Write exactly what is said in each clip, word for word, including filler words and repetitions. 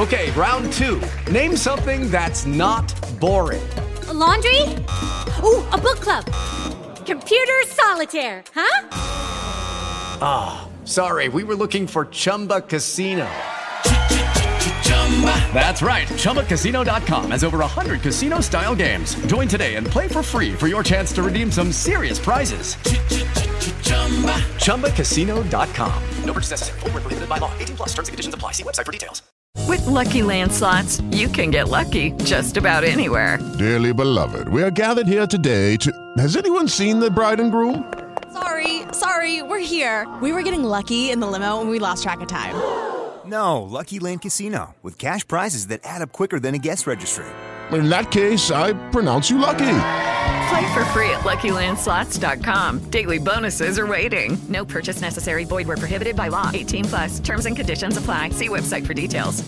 Okay, round two. Name something that's not boring. A laundry? Ooh, a book club. Computer solitaire, huh? Ah, oh, sorry, we were looking for Chumba Casino. That's right, Chumba Casino dot com has over one hundred casino-style games. Join today and play for free for your chance to redeem some serious prizes. Chumba Casino dot com. No purchase necessary. Void where prohibited by law. eighteen plus terms and conditions apply. See website for details. With Lucky Land Slots, you can get lucky just about anywhere. Dearly beloved, we are gathered here today to... Has anyone seen the bride and groom? Sorry, sorry, we're here. We were getting lucky in the limo and we lost track of time. No, Lucky Land Casino, with cash prizes that add up quicker than a guest registry. In that case, I pronounce you lucky. Play for free at Lucky Land Slots dot com. Daily bonuses are waiting. No purchase necessary. Void where prohibited by law. eighteen plus. Terms and conditions apply. See website for details.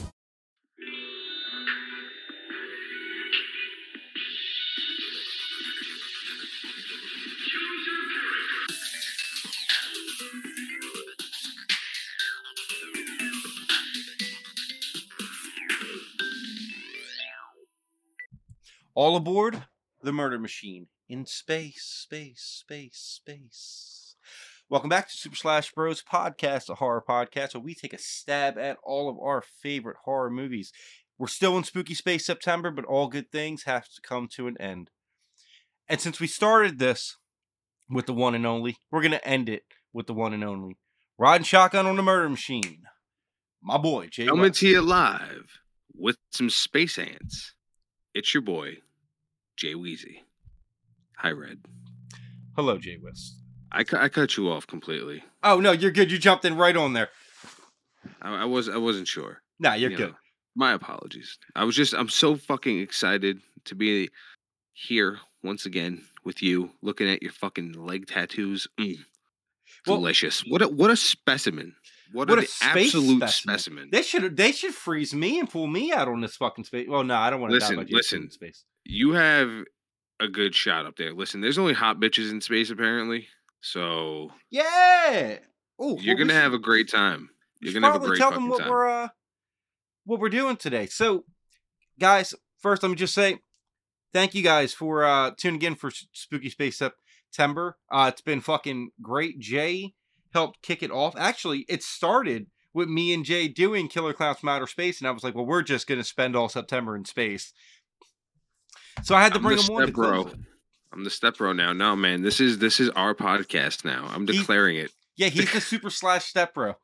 All aboard the Murder Machine in space, space, space, space. Welcome back to Super Slash Bros Podcast, a horror podcast where we take a stab at all of our favorite horror movies. We're still in Spooky Space September, but all good things have to come to an end. And since we started this with the one and only, we're going to end it with the one and only. Riding shotgun on the Murder Machine. My boy, Jay Coming West. to you live with some space ants. It's your boy, Jay Weezy. Hi, Red. Hello, Jay West. I, cu- I cut you off completely. Oh, no, you're good. You jumped in right on there. I, I was I wasn't sure. Nah, you're You good. know, my apologies. I was just I'm so fucking excited to be here once again with you, looking at your fucking leg tattoos. Mm. Well, Delicious. What a what a specimen. What, What a a the space absolute specimen. specimen. They should they should freeze me and pull me out on this fucking space. Well, no, I don't want to die Listen, by Jason listen. in space. You have a good shot up there. Listen, there's only hot bitches in space apparently. So Yeah. Oh, you're gonna have a great time. You're gonna have a great tell fucking them what time. we're uh what we're doing today. So, guys, first let me just say thank you guys for uh tuning in for Spooky Space September. Uh, it's been fucking great. Jay helped kick it off. Actually, it started with me and Jay doing Killer Clowns from Outer Space, and I was like, well, we're just gonna spend all September in space. So I had to I'm bring the him on to step bro. close it. I'm the step bro now. No, man, this is this is our podcast now. I'm He- declaring it. Yeah, he's the super slash step bro.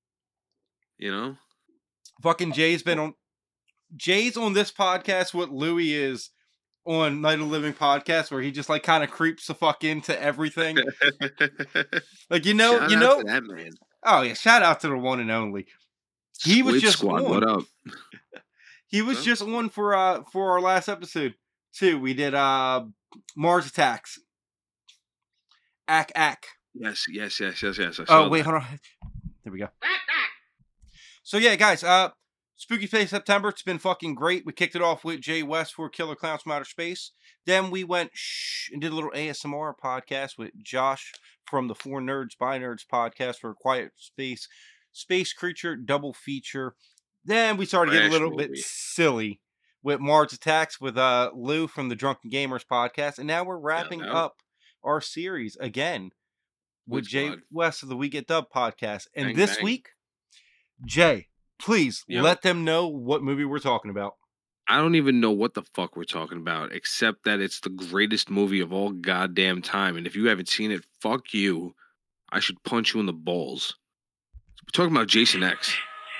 You know, Fucking Jay's been on. Jay's on this podcast what Louis is on Night of the Living podcast, where he just like kind of creeps the fuck into everything. Like you know, Shout you out know. to that man. Oh yeah, shout out to the one and only. He was Squid just Squad, on. what up? He was Huh? just on for uh for our last episode too. We did uh Mars Attacks. Ack ack. Yes, yes, yes, yes, yes. I Oh saw wait, that. hold on. There we go. So yeah, guys, uh, Spooky Space September. It's been fucking great. We kicked it off with Jay West for Killer Clowns from Outer Space. Then we went shh and did a little A S M R podcast with Josh from the Four Nerds by Nerds podcast for Quiet Space Space Creature double feature. Then we started getting a Trash little bit movie. silly with Mars Attacks with uh Lou from the Drunken Gamers podcast, and now we're wrapping no. up our series again with Squid Jay Squad. West of the We Get Dub podcast. And Bang, this bang. week, Jay, please Yo. let them know what movie we're talking about. I don't even know what the fuck we're talking about, except that it's the greatest movie of all goddamn time. And if you haven't seen it, fuck you. I should punch you in the balls. We're talking about Jason X.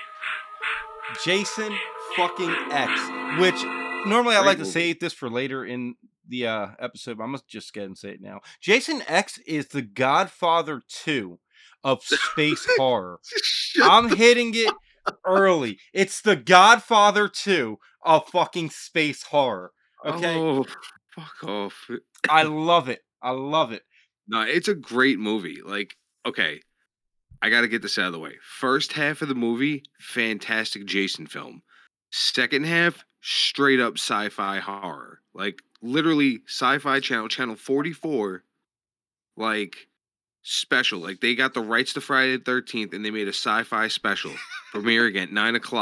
Jason fucking X, which normally I Great like to movie. save this for later in the uh, episode, but I'm gonna just get and say it now. Jason X is the Godfather two of space horror. Shut I'm the- hitting it early. It's the Godfather two of fucking space horror. Okay, Oh, fuck off. I love it. I love it. No, it's a great movie. Like, okay, I got to get this out of the way. First half of the movie, fantastic Jason film. Second half, straight up sci-fi horror. Like, literally, Sci-Fi Channel, Channel forty-four, like, special. Like, they got the rights to Friday the thirteenth, and they made a sci-fi special premiering at nine o'clock.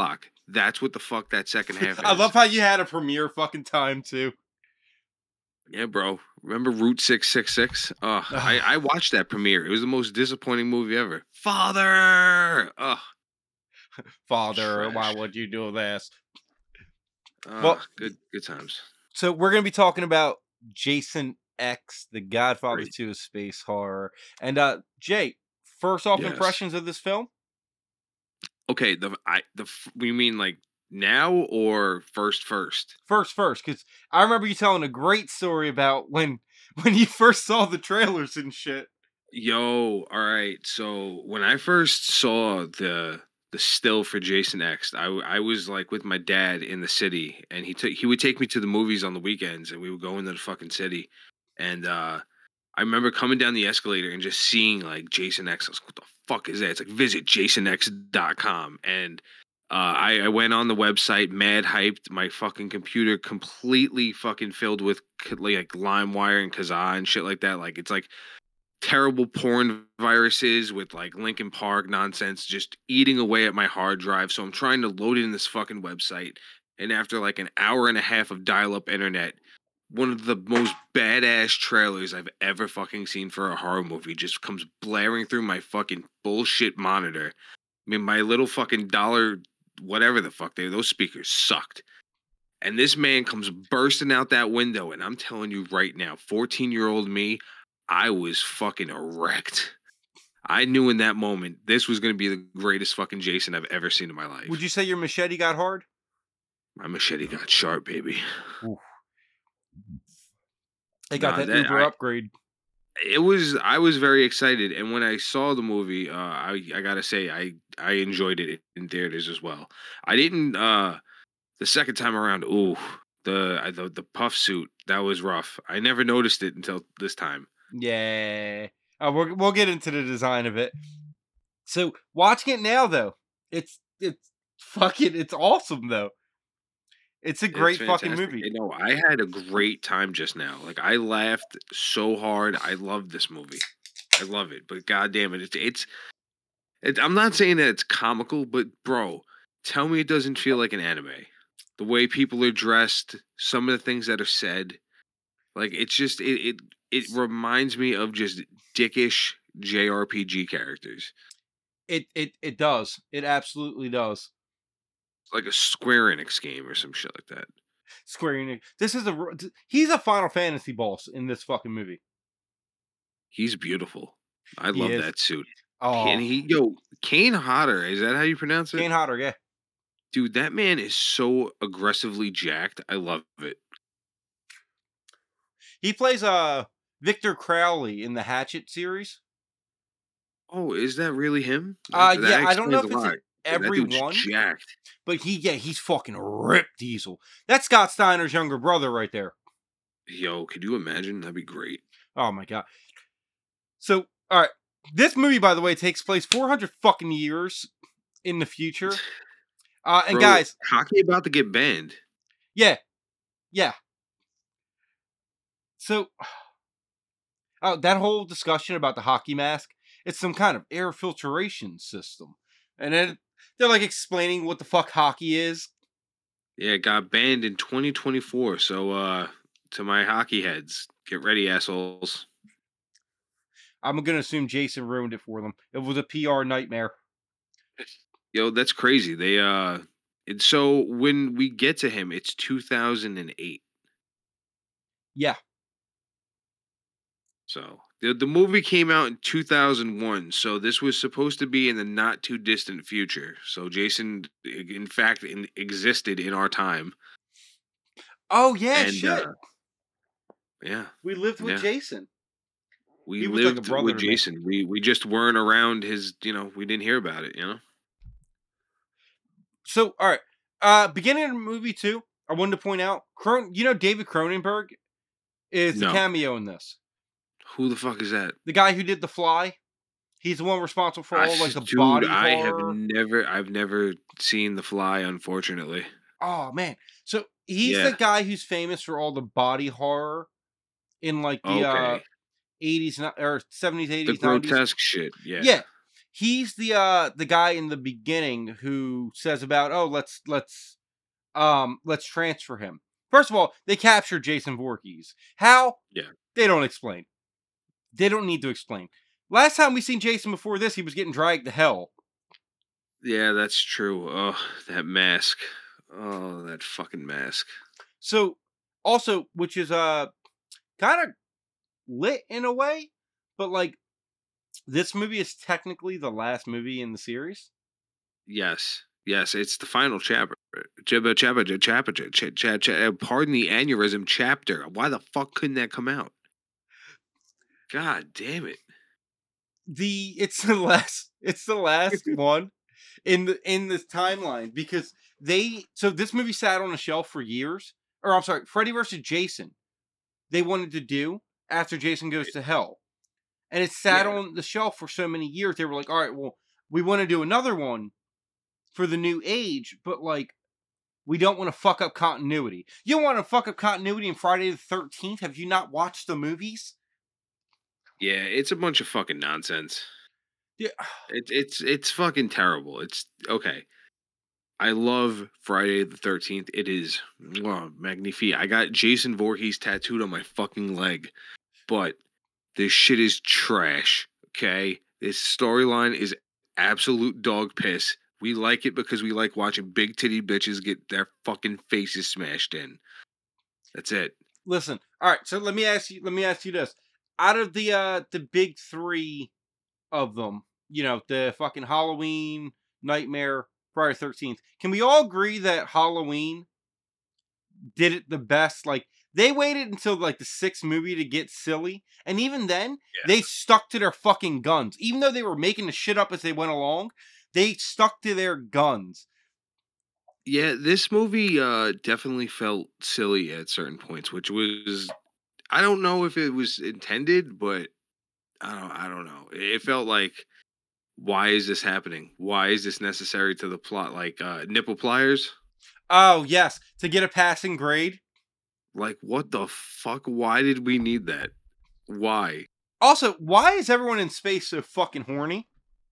That's what the fuck that second half is. I love how you had a premiere fucking time too. Yeah, bro. Remember Route six six six? Uh, I, I watched that premiere. It was the most disappointing movie ever. Father! Ugh. Father, Trash. why would you do this? Uh, Well- good good times. So we're going to be talking about Jason X, The Godfather Great. two, a space horror. And uh, Jay, first off Yes. impressions of this film? Okay, the I the f- we mean like now or first first? First, first, because I remember you telling a great story about when when you first saw the trailers and shit. Yo, all right. So when I first saw the the still for Jason X, I w- I was like with my dad in the city, and he took he would take me to the movies on the weekends, and we would go into the fucking city, and uh, I remember coming down the escalator and just seeing like Jason X. I was like, what the fuck is that? It's like visit jason x dot com, and uh, I, I went on the website, mad hyped. My fucking computer completely fucking filled with k- like LimeWire and Kazaa and shit like that. Like it's like terrible porn viruses with like Linkin Park nonsense just eating away at my hard drive. So I'm trying to load it in this fucking website. And after like an hour and a half of dial-up internet, one of the most badass trailers I've ever fucking seen for a horror movie just comes blaring through my fucking bullshit monitor. I mean, my little fucking dollar, whatever the fuck they, those speakers sucked. And this man comes bursting out that window, and I'm telling you right now, fourteen-year-old me, I was fucking erect. I knew in that moment this was going to be the greatest fucking Jason I've ever seen in my life. Would you say your machete got hard? My machete got sharp, baby. They got Nah, that, that- Uber I- upgrade. It was. I was very excited, and when I saw the movie, uh, I I gotta say I I enjoyed it in theaters as well. I didn't. Uh, the second time around, ooh, the the the puff suit that was rough. I never noticed it until this time. Yeah. Uh, we're, we'll get into the design of it. So watching it now, though, it's it's fucking it's awesome though. It's a great It's fucking fantastic. movie. You know, I had a great time just now. Like I laughed so hard. I love this movie. I love it. But goddamn it, it's it's. It, I'm not saying that it's comical, but bro, tell me it doesn't feel like an anime. The way people are dressed, some of the things that are said, like it's just it it it reminds me of just dickish J R P G characters, It it it does. It absolutely does. like a Square Enix game or some shit like that. Square Enix. This is a r- he's a Final Fantasy boss in this fucking movie. He's beautiful. I He love is. that suit. Oh, And he, yo, Kane Hodder, is that how you pronounce it? Kane Hodder, yeah. Dude, that man is so aggressively jacked. I love it. He plays uh Victor Crowley in the Hatchet series. Oh, is that really him? Uh, That yeah, I don't know explains if a it's lot. That every dude's one, jacked. but he yeah he's fucking ripped Diesel. That's Scott Steiner's younger brother right there. Yo, could you imagine? That'd be great. Oh my god. So all right, this movie by the way takes place four hundred fucking years in the future. Uh, and Bro, guys, hockey about to get banned. yeah, yeah. So, oh, that whole discussion about the hockey mask, it's some kind of air filtration system. And then they're like explaining what the fuck hockey is. Yeah, it got banned in twenty twenty-four. So, uh, to my hockey heads, get ready, assholes. I'm going to assume Jason ruined it for them. It was a P R nightmare. Yo, that's crazy. They, uh, and so when we get to him, it's two thousand eight. Yeah. So the the movie came out in two thousand one. So this was supposed to be in the not too distant future. So Jason, in fact, in, existed in our time. Oh, yeah, And, shit. uh, yeah, we lived with yeah. Jason. we he was like a lived brother with to me. Jason. We we just weren't around his. You know, we didn't hear about it. You know. So, all right. Uh, beginning of the movie, too, I wanted to point out, Cron- you know David Cronenberg is the No. cameo in this. Who the fuck is that? The guy who did The Fly. He's the one responsible for all, I- like, the dude, body I horror. have never, I've never seen The Fly, unfortunately. Oh, man. So, he's Yeah. the guy who's famous for all the body horror in, like, the uh, Okay, eighties, no- or seventies, the eighties, nineties. grotesque shit. Yeah. Yeah. he's the uh the guy in the beginning who says about, oh, let's let's um let's transfer him. First of all, they captured Jason Voorhees. How? Yeah. They don't explain. They don't need to explain. Last time we seen Jason before this, he was getting dragged to hell. Yeah, that's true. Oh, that mask. Oh, that fucking mask. So, also, which is uh kind of lit in a way, but like this movie is technically the last movie in the series. Yes. Yes, it's the final chapter. Chapter, chapter, chapter, chapter, pardon the aneurysm chapter. Why the fuck couldn't that come out? God damn it. The it's the last it's the last one in the in this timeline because they so this movie sat on a shelf for years. Or I'm sorry, Freddy versus Jason. They wanted to do after Jason Goes to Hell. And it sat Yeah. on the shelf for so many years. They were like, all right, well, we want to do another one for the new age, but like, we don't want to fuck up continuity. You want to fuck up continuity in Friday the thirteenth? Have you not watched the movies? Yeah, it's a bunch of fucking nonsense. Yeah. It, it's it's fucking terrible. It's okay. I love Friday the thirteenth. It is oh, magnifique. I got Jason Voorhees tattooed on my fucking leg, but this shit is trash. Okay, this storyline is absolute dog piss. We like it because we like watching big titty bitches get their fucking faces smashed in. That's it. Listen, all right. So let me ask you. Let me ask you this: out of the uh the big three of them, you know, the fucking Halloween, Nightmare, Friday the thirteenth. Can we all agree that Halloween did it the best? Like they waited until like the sixth movie to get silly, and even then, Yeah. they stuck to their fucking guns. Even though they were making the shit up as they went along, they stuck to their guns. Yeah, this movie uh, definitely felt silly at certain points, which was I don't know if it was intended, but I don't I don't know. It felt like why is this happening? Why is this necessary to the plot? Like uh, nipple pliers? Oh yes, to get a passing grade. Like what the fuck? Why did we need that? Why? Also, why is everyone in space so fucking horny?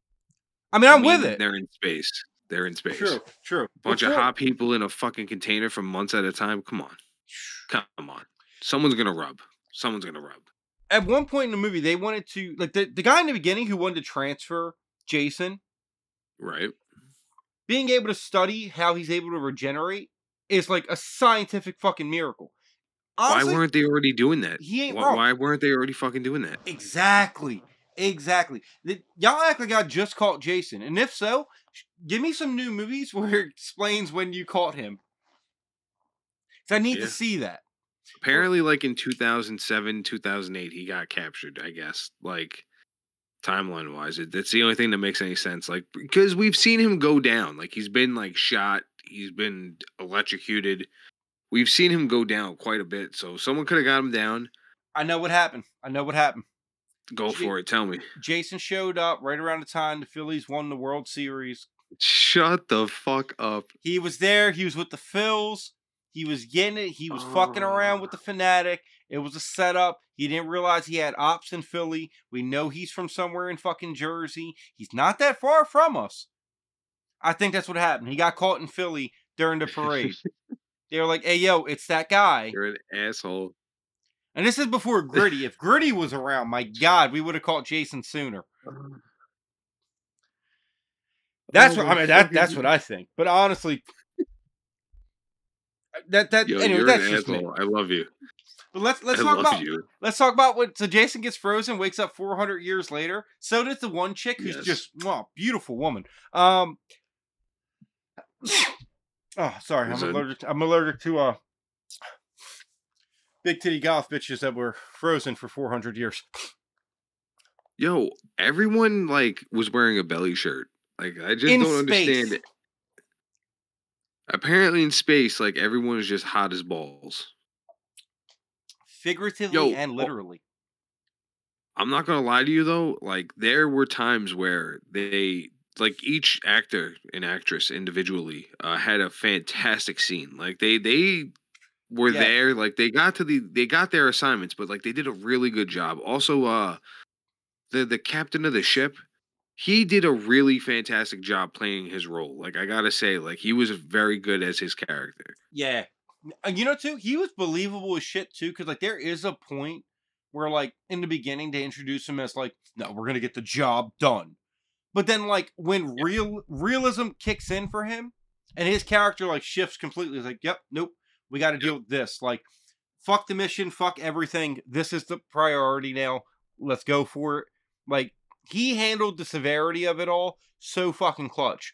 I mean, I'm I mean, with it. They're in space. They're in space. True, true. Bunch of Before- hot people in a fucking container for months at a time. Come on. Come on. Someone's gonna rub. Someone's gonna rub. At one point in the movie, they wanted to like the, the guy in the beginning who wanted to transfer Jason, Right? being able to study how he's able to regenerate is like a scientific fucking miracle. Honestly, why weren't they already doing that? he ain't Why, wrong. why weren't they already fucking doing that? Exactly. Exactly. The- y'all act like I just caught Jason. And if so, sh- give me some new movies where it explains when you caught him. 'Cause I need Yeah. to see that. Apparently, like in two thousand seven, two thousand eight, he got captured, I guess. Like, timeline wise, it, that's the only thing that makes any sense. Like, because we've seen him go down. Like, he's been, like, shot, he's been electrocuted. We've seen him go down quite a bit. So, someone could have got him down. I know what happened. I know what happened. Go J- for it. Tell me. Jason showed up right around the time the Phillies won the World Series. Shut the fuck up. He was there. He was with the Phils. He was getting it. He was fucking around with the Fanatic. It was a setup. He didn't realize he had ops in Philly. We know he's from somewhere in fucking Jersey. He's not that far from us. I think that's what happened. He got caught in Philly during the parade. They were like, hey, yo, it's that guy. You're an asshole. And this is before Gritty. If Gritty was around, my God, we would have caught Jason sooner. That's Oh what my I mean. That fucking that's what I think. But honestly, that that Yo, anyway, you're that's an just me. asshole. I love you. But let's let's I talk love about you. let's talk about what. So Jason gets frozen, wakes up four hundred years later. So does the one chick who's Yes. just wow, beautiful woman. Um. Oh, sorry, I'm Listen. allergic. I'm allergic to uh big titty goth bitches that were frozen for four hundred years. Yo, everyone like was wearing a belly shirt. Like I just In don't space. understand it. Apparently in space, like everyone is just hot as balls. Figuratively Yo, and oh- literally. I'm not gonna lie to you though, like there were times where they like each actor and actress individually uh, had a fantastic scene. Like they they were Yeah. there, like they got to the they got their assignments, but like they did a really good job. Also, uh the the captain of the ship, he did a really fantastic job playing his role. Like, I gotta say, like, he was very good as his character. Yeah. And you know, too, he was believable as shit, too, because, like, there is a point where, like, in the beginning, they introduce him as, like, no, we're going to get the job done. But then, like, when Yeah. real realism kicks in for him, and his character, like, shifts completely, it's like, yep, nope, we got to deal with this. Like, fuck the mission, fuck everything. This is the priority now. Let's go for it. Like, he handled the severity of it all so fucking clutch.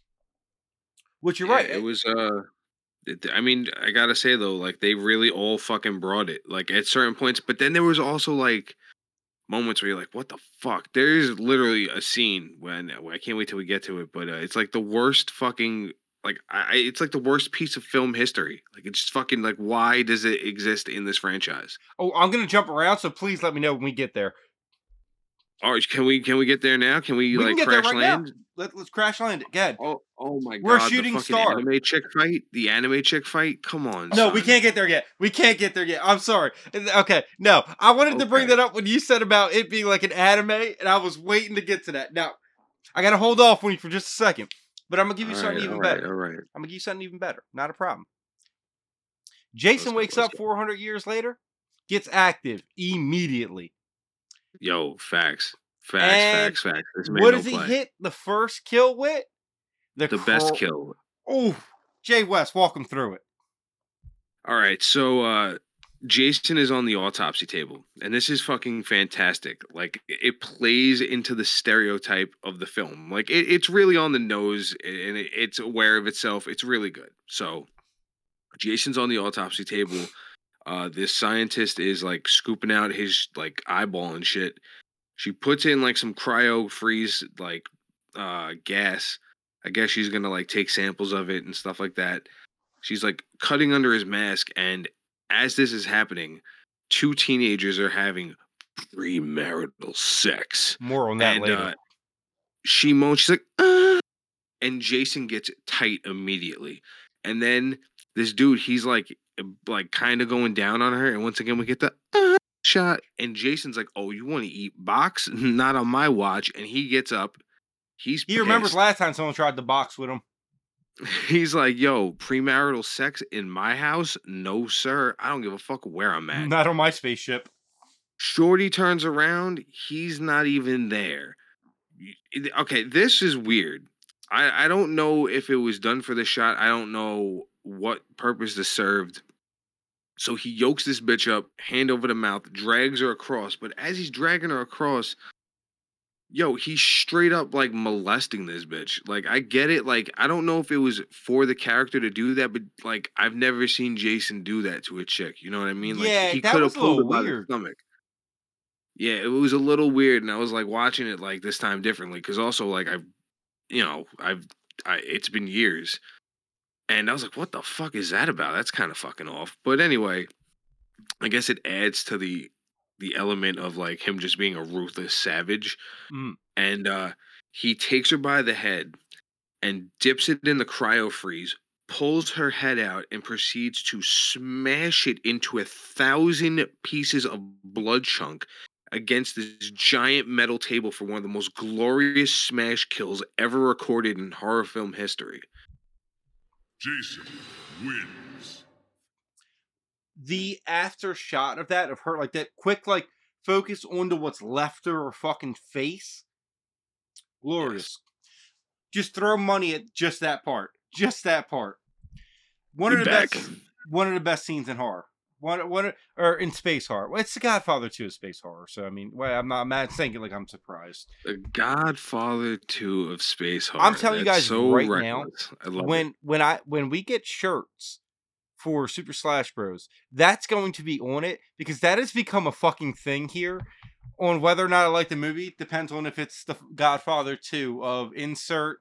Which you're Yeah, right. it was, uh, it, I mean, I gotta say, though, like, they really all fucking brought it, like, at certain points. But then there was also, like, moments where you're like, what the fuck? There is literally a scene when, I can't wait till we get to it, but uh, it's like the worst fucking, like, I, it's like the worst piece of film history. Like, it's just fucking, like, why does it exist in this franchise? Oh, I'm going to jump around, so please let me know when we get there. All right, can we can we get there now? Can we, We like, can get there crash right land? now. Let, let's crash land it. Go ahead. Oh, oh my We're a god! shooting the fucking star. Anime chick fight. The anime chick fight. Come on. No, we son. can't get there yet. We can't get there yet. I'm sorry. Okay, no. I wanted to bring Okay. that up when you said about it being like an anime, and I was waiting to get to that. Now, I got to hold off on you for just a second, but I'm going to give you All something right, even all right, better. all right. I'm going to give you something even better. Not a problem. Jason Let's go, wakes let's up go. four hundred years later, gets active immediately. Yo, facts, facts, And facts, facts. This man what don't does he play. hit the first kill with? The best crawl- kill. Oh, Jay West, walk him through it. All right, so uh Jason is on the autopsy table, and this is fucking fantastic. Like, it plays into the stereotype of the film. Like, it, it's really on the nose, and it, it's aware of itself. It's really good. So, Jason's on the autopsy table. Uh, this scientist is like scooping out his like eyeball and shit. She puts in like some cryo freeze like uh gas. I guess she's gonna like take samples of it and stuff like that. She's like cutting under his mask, and as this is happening, two teenagers are having premarital sex. More on that and later. uh, she moans, she's like, ah! And Jason gets tight immediately. And then this dude, he's like, like kind of going down on her. And once again, we get the ah! shot. And Jason's like, oh, you want to eat box? Not on my watch. And he gets up. He's He remembers pissed. last time someone tried to box with him. He's like, yo, premarital sex in my house? No, sir. I don't give a fuck where I'm at. Not on my spaceship. Shorty turns around. He's not even there. Okay, this is weird. I, I don't know if it was done for the shot. I don't know what purpose this served. So he yokes this bitch up, hand over the mouth, drags her across. But as he's dragging her across, yo, he's straight up like molesting this bitch. Like, I get it. Like, I don't know if it was for the character to do that, but like, I've never seen Jason do that to a chick. You know what I mean? Like, Yeah, he that could was have a pulled her little by the weird. stomach. Yeah, it was a little weird, and I was like watching it like this time differently because also like I've, you know, I've, I, it's been years, and I was like, what the fuck is that about? That's kind of fucking off. But anyway, I guess it adds to the the element of like him just being a ruthless savage. Mm. And uh, he takes her by the head and dips it in the cryo freeze, pulls her head out, and proceeds to smash it into a thousand pieces of blood chunk against this giant metal table for one of the most glorious smash kills ever recorded in horror film history. Jason wins. The after shot of that, of her, like that quick, like focus onto what's left of her fucking face. Glorious. Just throw money at just that part. Just that part. One Be of the back. best. One of the best scenes in horror. One, one, or in space horror. Well, it's The Godfather two of space horror. So I mean, well, I'm not, I'm not saying it like I'm surprised. The Godfather two of space horror. I'm telling you That's guys so right now, reckless. I love when it. when I when we get shirts for Super Slash Bros, that's going to be on it because that has become a fucking thing here. On whether or not I like the movie depends on if it's the Godfather two of insert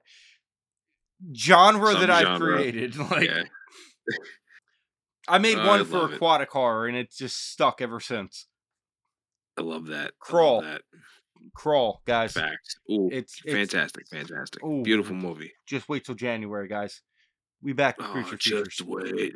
genre Some that I've genre. created. Like Yeah. I made I one for love it. aquatic horror and it's just stuck ever since. I love that. I love Crawl. that. Crawl, guys. Facts. Ooh, It's, it's fantastic, fantastic. Ooh. Beautiful movie. just wait till January, guys. We back to Oh, Creature just Features.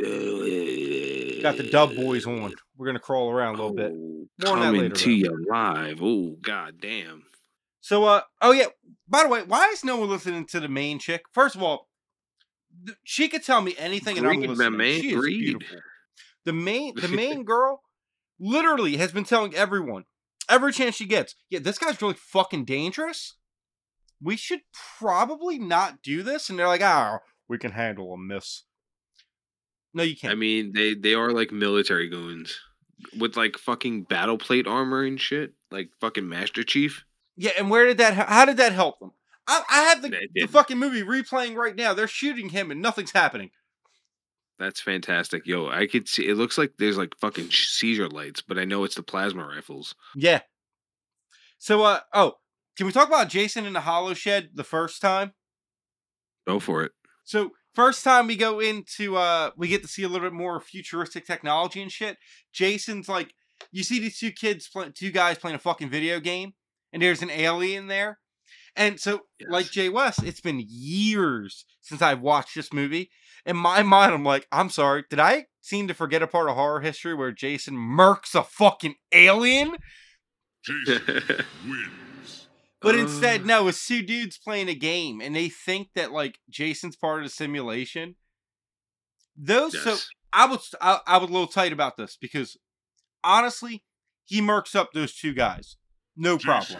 wait. Got the Dub Boys on. We're gonna crawl around a little bit. Oh, More on that coming later, to though. you live. Oh, god damn. So, uh, oh yeah. By the way, why is no one listening to the main chick? First of all, th- she could tell me anything, and I'm Breed, my listening. man, She is breed. beautiful. The main, the main girl, literally has been telling everyone every chance she gets. Yeah, this guy's really fucking dangerous. We should probably not do this. And they're like, ah, we can handle a miss. No, you can't. I mean, they they are like military goons with like fucking battle plate armor and shit, like fucking Master Chief. Yeah, and where did that? How did that help them? I, I have the, It the didn't. fucking movie replaying right now. They're shooting him, and nothing's happening. That's fantastic, yo. I could see. It looks like there's like fucking seizure lights, but I know it's the plasma rifles. Yeah. So, uh, oh, can we talk about Jason in the Hollow Shed the first time? Go for it. So, first time we go into, uh, we get to see a little bit more futuristic technology and shit. Jason's like, you see these two kids, play, two guys playing a fucking video game, and there's an alien there. And so, Yes. like Jay West, it's been years since I've watched this movie. In my mind, I'm like, I'm sorry, did I seem to forget a part of horror history where Jason murks a fucking alien? But instead, Uh. no, it's two dudes playing a game, and they think that like Jason's part of the simulation. Those so Yes. I was I, I was a little tight about this because honestly, he murks up those two guys, no problem.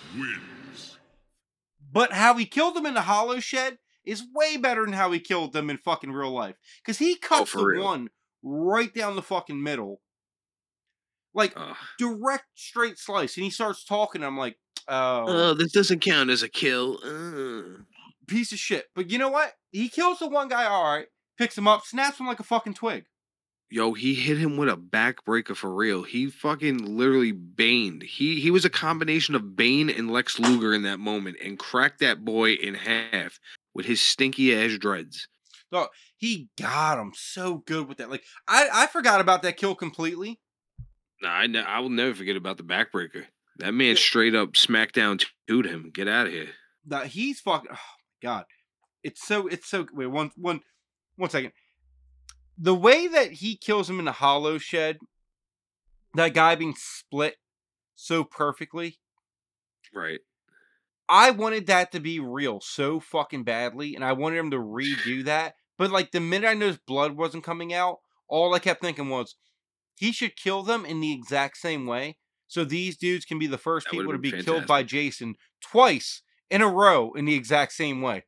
But how he killed them in the Hollow Shed is way better than how he killed them in fucking real life. Because he cuts for the real. one right down the fucking middle, like Ugh. direct straight slice, and he starts talking. I'm like, oh. Oh, this doesn't count as a kill. Uh. Piece of shit. But you know what? He kills the one guy, alright, picks him up, snaps him like a fucking twig. Yo, he hit him with a backbreaker for real. He fucking literally baned. He he was a combination of Bane and Lex Luger in that moment and cracked that boy in half with his stinky ass dreads. So he got him so good with that. Like, I, I forgot about that kill completely. Nah, I, ne- I will never forget about the backbreaker. That man straight up smackdown toed him. Get out of here. That he's fucking, oh my god. It's so, it's so, wait, one, one, one second. The way that he kills him in the Hollow Shed, that guy being split so perfectly, Right. I wanted that to be real so fucking badly, and I wanted him to redo that. But like the minute I noticed blood wasn't coming out, all I kept thinking was he should kill them in the exact same way, so these dudes can be the first That people would've to be been killed by Jason twice in a row in the exact same way.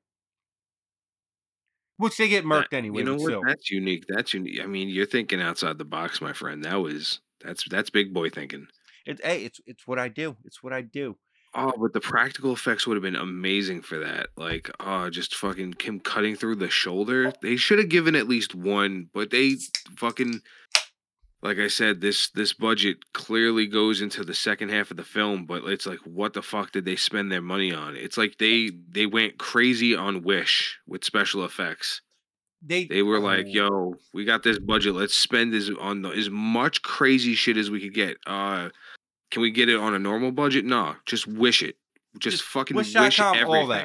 Which they get murked That- anyway. You know but what? still. That's unique. That's unique. I mean, you're thinking outside the box, my friend. That was that's that's big boy thinking. It, hey, it's it's what I do. It's what I do. Oh, but the practical effects would have been amazing for that. Like, oh, just fucking him cutting through the shoulder. They should have given at least one, but they fucking, like I said, this this budget clearly goes into the second half of the film. But it's like, what the fuck did they spend their money on? It's like they they went crazy on Wish with special effects. They They were like, oh, "Yo, we got this budget. Let's spend as on the, as much crazy shit as we could get. Uh, can we get it on a normal budget? No, just wish it. Just, Just fucking wish wish, dot com, everything." all that.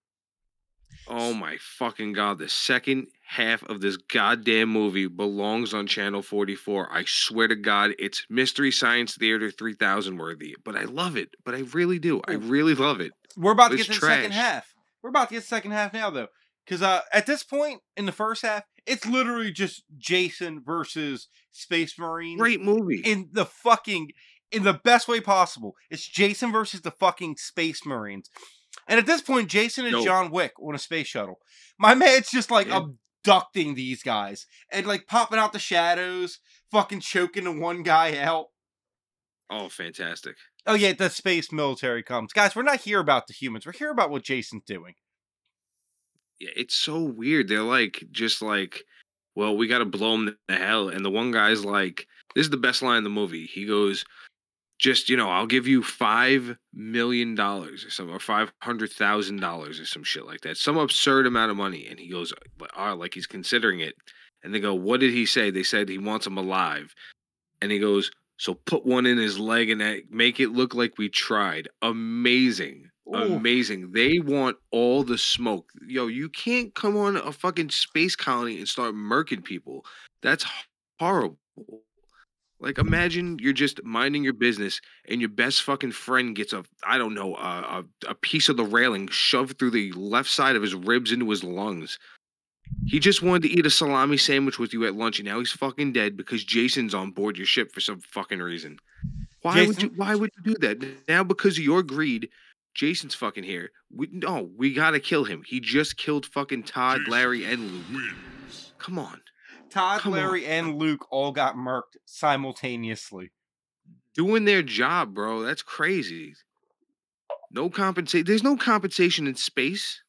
Oh my fucking god! The second half of this goddamn movie belongs on Channel forty-four. I swear to God, it's Mystery Science Theater three thousand worthy. But I love it. But I really do. I really love it. We're about to It's get to the second trash. half. We're about to get to the second half now, though. Because uh, at this point in the first half, it's literally just Jason versus Space Marines. Great movie. In the fucking, in the best way possible. It's Jason versus the fucking Space Marines. And at this point, Jason is Yo. John Wick on a space shuttle. My man's just like Yeah. abducting these guys and like popping out the shadows, fucking choking the one guy out. Oh, fantastic. Oh yeah, the space military comes. Guys, we're not here about the humans. We're here about what Jason's doing. Yeah, it's so weird. They're like, just like, well, we got to blow them to hell. And the one guy's like, this is the best line in the movie. He goes, just, you know, I'll give you five million dollars or some, or five hundred thousand dollars or some shit like that. Some absurd amount of money. And he goes, ah, like he's considering it. And they go, what did he say? They said he wants him alive. And he goes, so put one in his leg and that, make it look like we tried. Amazing. Ooh. Amazing. They want all the smoke. Yo, you can't come on a fucking space colony and start murking people. That's horrible. Like, imagine you're just minding your business and your best fucking friend gets a, I don't know, a, a, a piece of the railing shoved through the left side of his ribs into his lungs. He just wanted to eat a salami sandwich with you at lunch, and now he's fucking dead because Jason's on board your ship for some fucking reason. Why Jason- would you? Why would you do that? Now, because of your greed, Jason's fucking here. We, no, we gotta kill him. He just killed fucking Todd, Larry, and Luke. Come on. Todd, Come Larry, and Luke all got murked simultaneously. Doing their job, bro. That's crazy. No compensation. There's no compensation in space.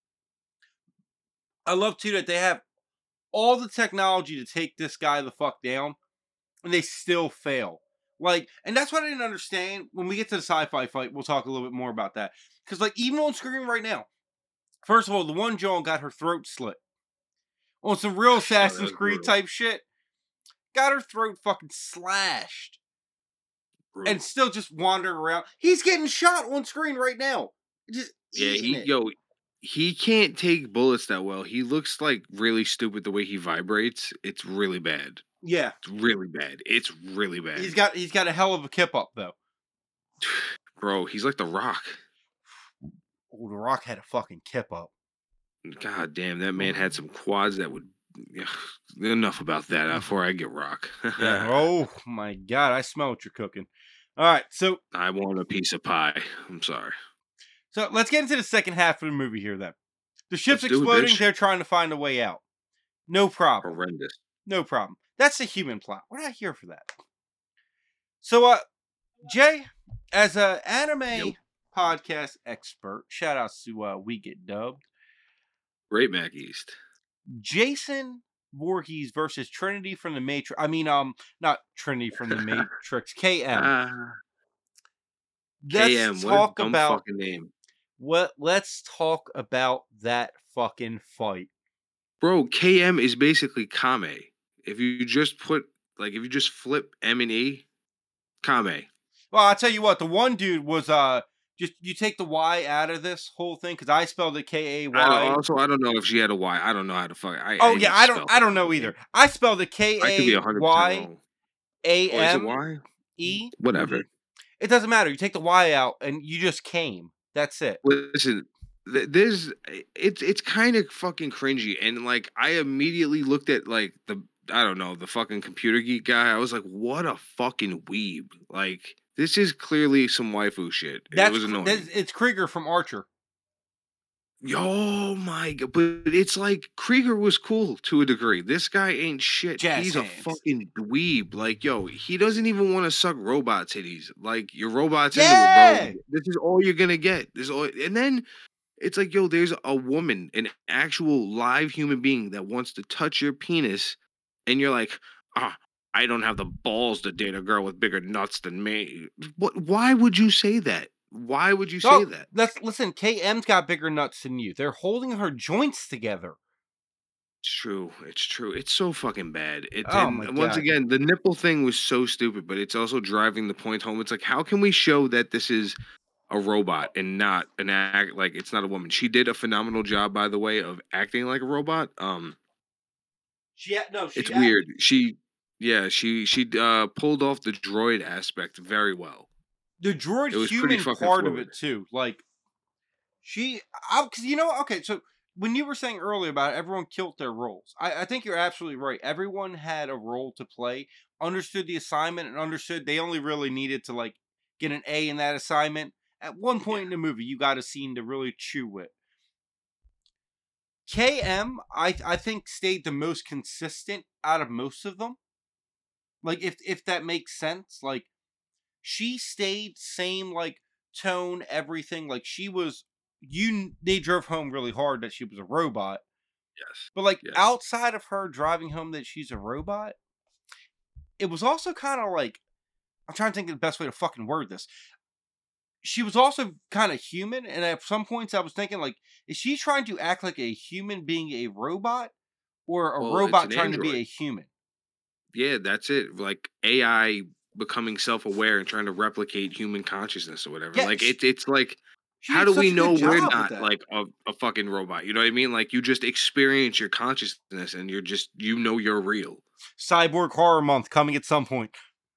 I love too that they have all the technology to take this guy the fuck down, and they still fail. Like, and that's what I didn't understand. When we get to the sci-fi fight, we'll talk a little bit more about that. Because, like, even on screen right now, first of all, the one Joan got her throat slit on some real Assassin's Creed brutal. type shit. Got her throat fucking slashed, Brutal. and still just wandering around. He's getting shot on screen right now. Just Yeah, eating he it. yo, he can't take bullets that well. He looks like really stupid the way he vibrates. It's really bad. Yeah, It's really bad. It's really bad. he's got he's got a hell of a kip up though. Bro, he's like the Rock. Oh, The Rock had a fucking kip up. God damn, that man had some quads that would. Enough about that before I get Rock. Yeah. Oh my god, I smell what you're cooking. All right, so I want a piece of pie. I'm sorry. so let's get into the second half of the movie here. Then the ship's Let's do it, exploding. bitch. They're trying to find a way out. No problem. Horrendous. No problem. That's the human plot. We're not here for that. So, uh, Jay, as a anime Yep. podcast expert, shout outs to uh, We Get Dubbed. Great Mac East. Jason Voorhees versus Trinity from the Matrix. I mean, um, not Trinity from the Matrix. K M. Ah, Let's K M. What a talk dumb about fucking name. what. Let's talk about that fucking fight. Bro, K M is basically Kame. If you just put, like, if you just flip M and E, Kame. Well, I'll tell you what. The one dude was uh, just you take the Y out of this whole thing because I spelled it K A I Y. don't, also, I don't know if she had a Y. I don't know how to fuck. I, Oh I yeah, I don't. spell I don't it. know either. I spelled it K I could be A one hundred percent Y wrong. A Or is it M Y? E. Whatever. It doesn't matter. You take the Y out and you just came. That's it. Listen, th- there's it's it's kind of fucking cringy, and like I immediately looked at like the I don't know the fucking computer geek guy. I was like, what a fucking weeb! Like this is clearly some waifu shit. That's, it was annoying. that's it's Krieger from Archer. Oh my god! But it's like Krieger was cool to a degree. This guy ain't shit. Jazz He's a hands. fucking dweeb. Like yo, he doesn't even want to suck robot titties. Like your robots Yeah! into it, bro. This is all you're gonna get. This is all, and then it's like yo, there's a woman, an actual live human being that wants to touch your penis, and you're like, ah, I don't have the balls to date a girl with bigger nuts than me. What? Why would you say that? Why would you say Oh, that? Let's listen. K M's got bigger nuts than you. They're holding her joints together. It's true. It's true. It's so fucking bad. It, Oh and my once God. again, the nipple thing was so stupid, but it's also driving the point home. It's like, how can we show that this is a robot and not an act like it's not a woman? She did a phenomenal job, by the way, of acting like a robot. Um, She no. She it's weird. She, yeah, she she uh pulled off the droid aspect very well. The droid It was pretty human fucking part of fluid. it too. Like she, because you know, okay. So when you were saying earlier about it, everyone killed their roles, I, I think you're absolutely right. Everyone had a role to play, understood the assignment, and understood they only really needed to like get an A in that assignment. At one point in the movie, you got a scene to really chew with. K M, I I think stayed the most consistent out of most of them. Like if if that makes sense, like she stayed same like tone, everything. Like she was you they drove home really hard that she was a robot. Yes. But like Yes. outside of her driving home that she's a robot, it was also kind of like I'm trying to think of the best way to fucking word this. She was also kind of human, and at some points I was thinking like, is she trying to act like a human being a robot, or a Well, it's robot an trying to be android. a human? Yeah, that's it. Like A I becoming self-aware and trying to replicate human consciousness or whatever. Yeah, like sh- it's it's like She how did do we such a know good we're job with not that. like a, a fucking robot? You know what I mean? Like you just experience your consciousness and you're just you know you're real. Cyborg Horror Month coming at some point.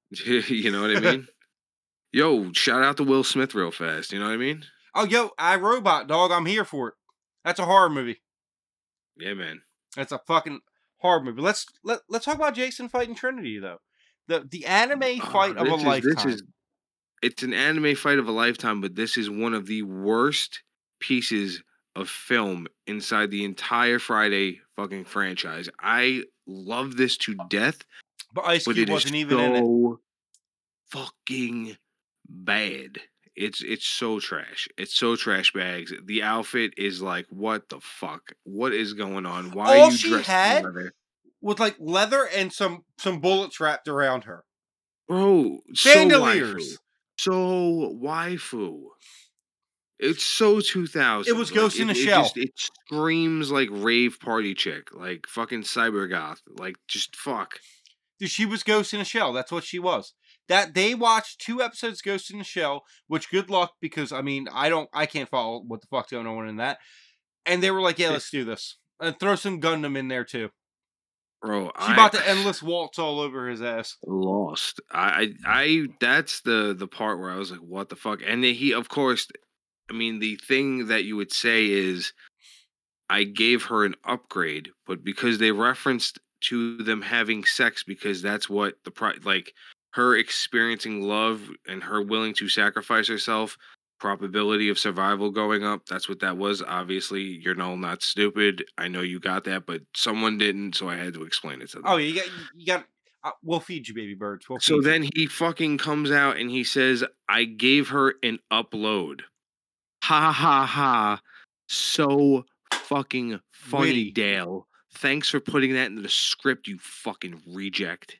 You know what I mean? Yo, shout out to Will Smith real fast. You know what I mean? Oh, yo, I Robot, dog. I'm here for it. That's a horror movie. Yeah, man. That's a fucking horror movie. Let's let let's talk about Jason fighting Trinity though. The the anime fight Oh, of a this is- lifetime. This is, it's an anime fight of a lifetime, but this is one of the worst pieces of film inside the entire Friday fucking franchise. I love this to death, but Ice but Cube it is wasn't even in it. so fucking bad. It's it's so trash. It's so trash bags. The outfit is like, what the fuck? What is going on? Why All are you she dressed had in leather? with like leather and some some bullets wrapped around her. Bro, so Chandeliers. waifu. So waifu. It's so two thousand. It was Ghost in it, the it Shell. Just, it screams like rave party chick. Like fucking cyber goth. Like just fuck. Dude, she was Ghost in a Shell. That's what she was. That they watched two episodes of Ghost in the Shell, which good luck because I mean I don't I can't follow what the fuck's going on in that. And they were like, yeah, let's do this. And throw some Gundam in there too. Bro, She I bought the endless waltz all over his ass. lost. I, I I that's the the part where I was like, what the fuck? And then he, of course, I mean, the thing that you would say is I gave her an upgrade, but because they referenced to them having sex because that's what the pri- like her experiencing love and her willing to sacrifice herself, probability of survival going up. That's what that was. Obviously, you're no not stupid. I know you got that, but someone didn't, so I had to explain it to them. Oh, you got you got. Uh, we'll feed you, baby birds. We'll feed So you. then he fucking comes out and he says, I gave her an upload. Ha ha ha. So fucking funny, Witty. Dale. Thanks for putting that into the script, you fucking reject.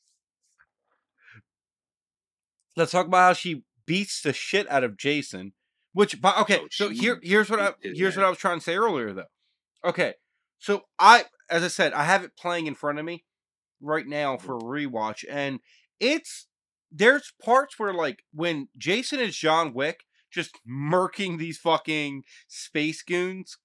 Let's talk about how she beats the shit out of Jason. Which, but okay, Oh, so she here, here's what I beat his here's what I was trying to say earlier, though. Okay, so I, as I said, I have it playing in front of me right now for a rewatch, and it's there's parts where like when Jason is John Wick just murking these fucking space goons,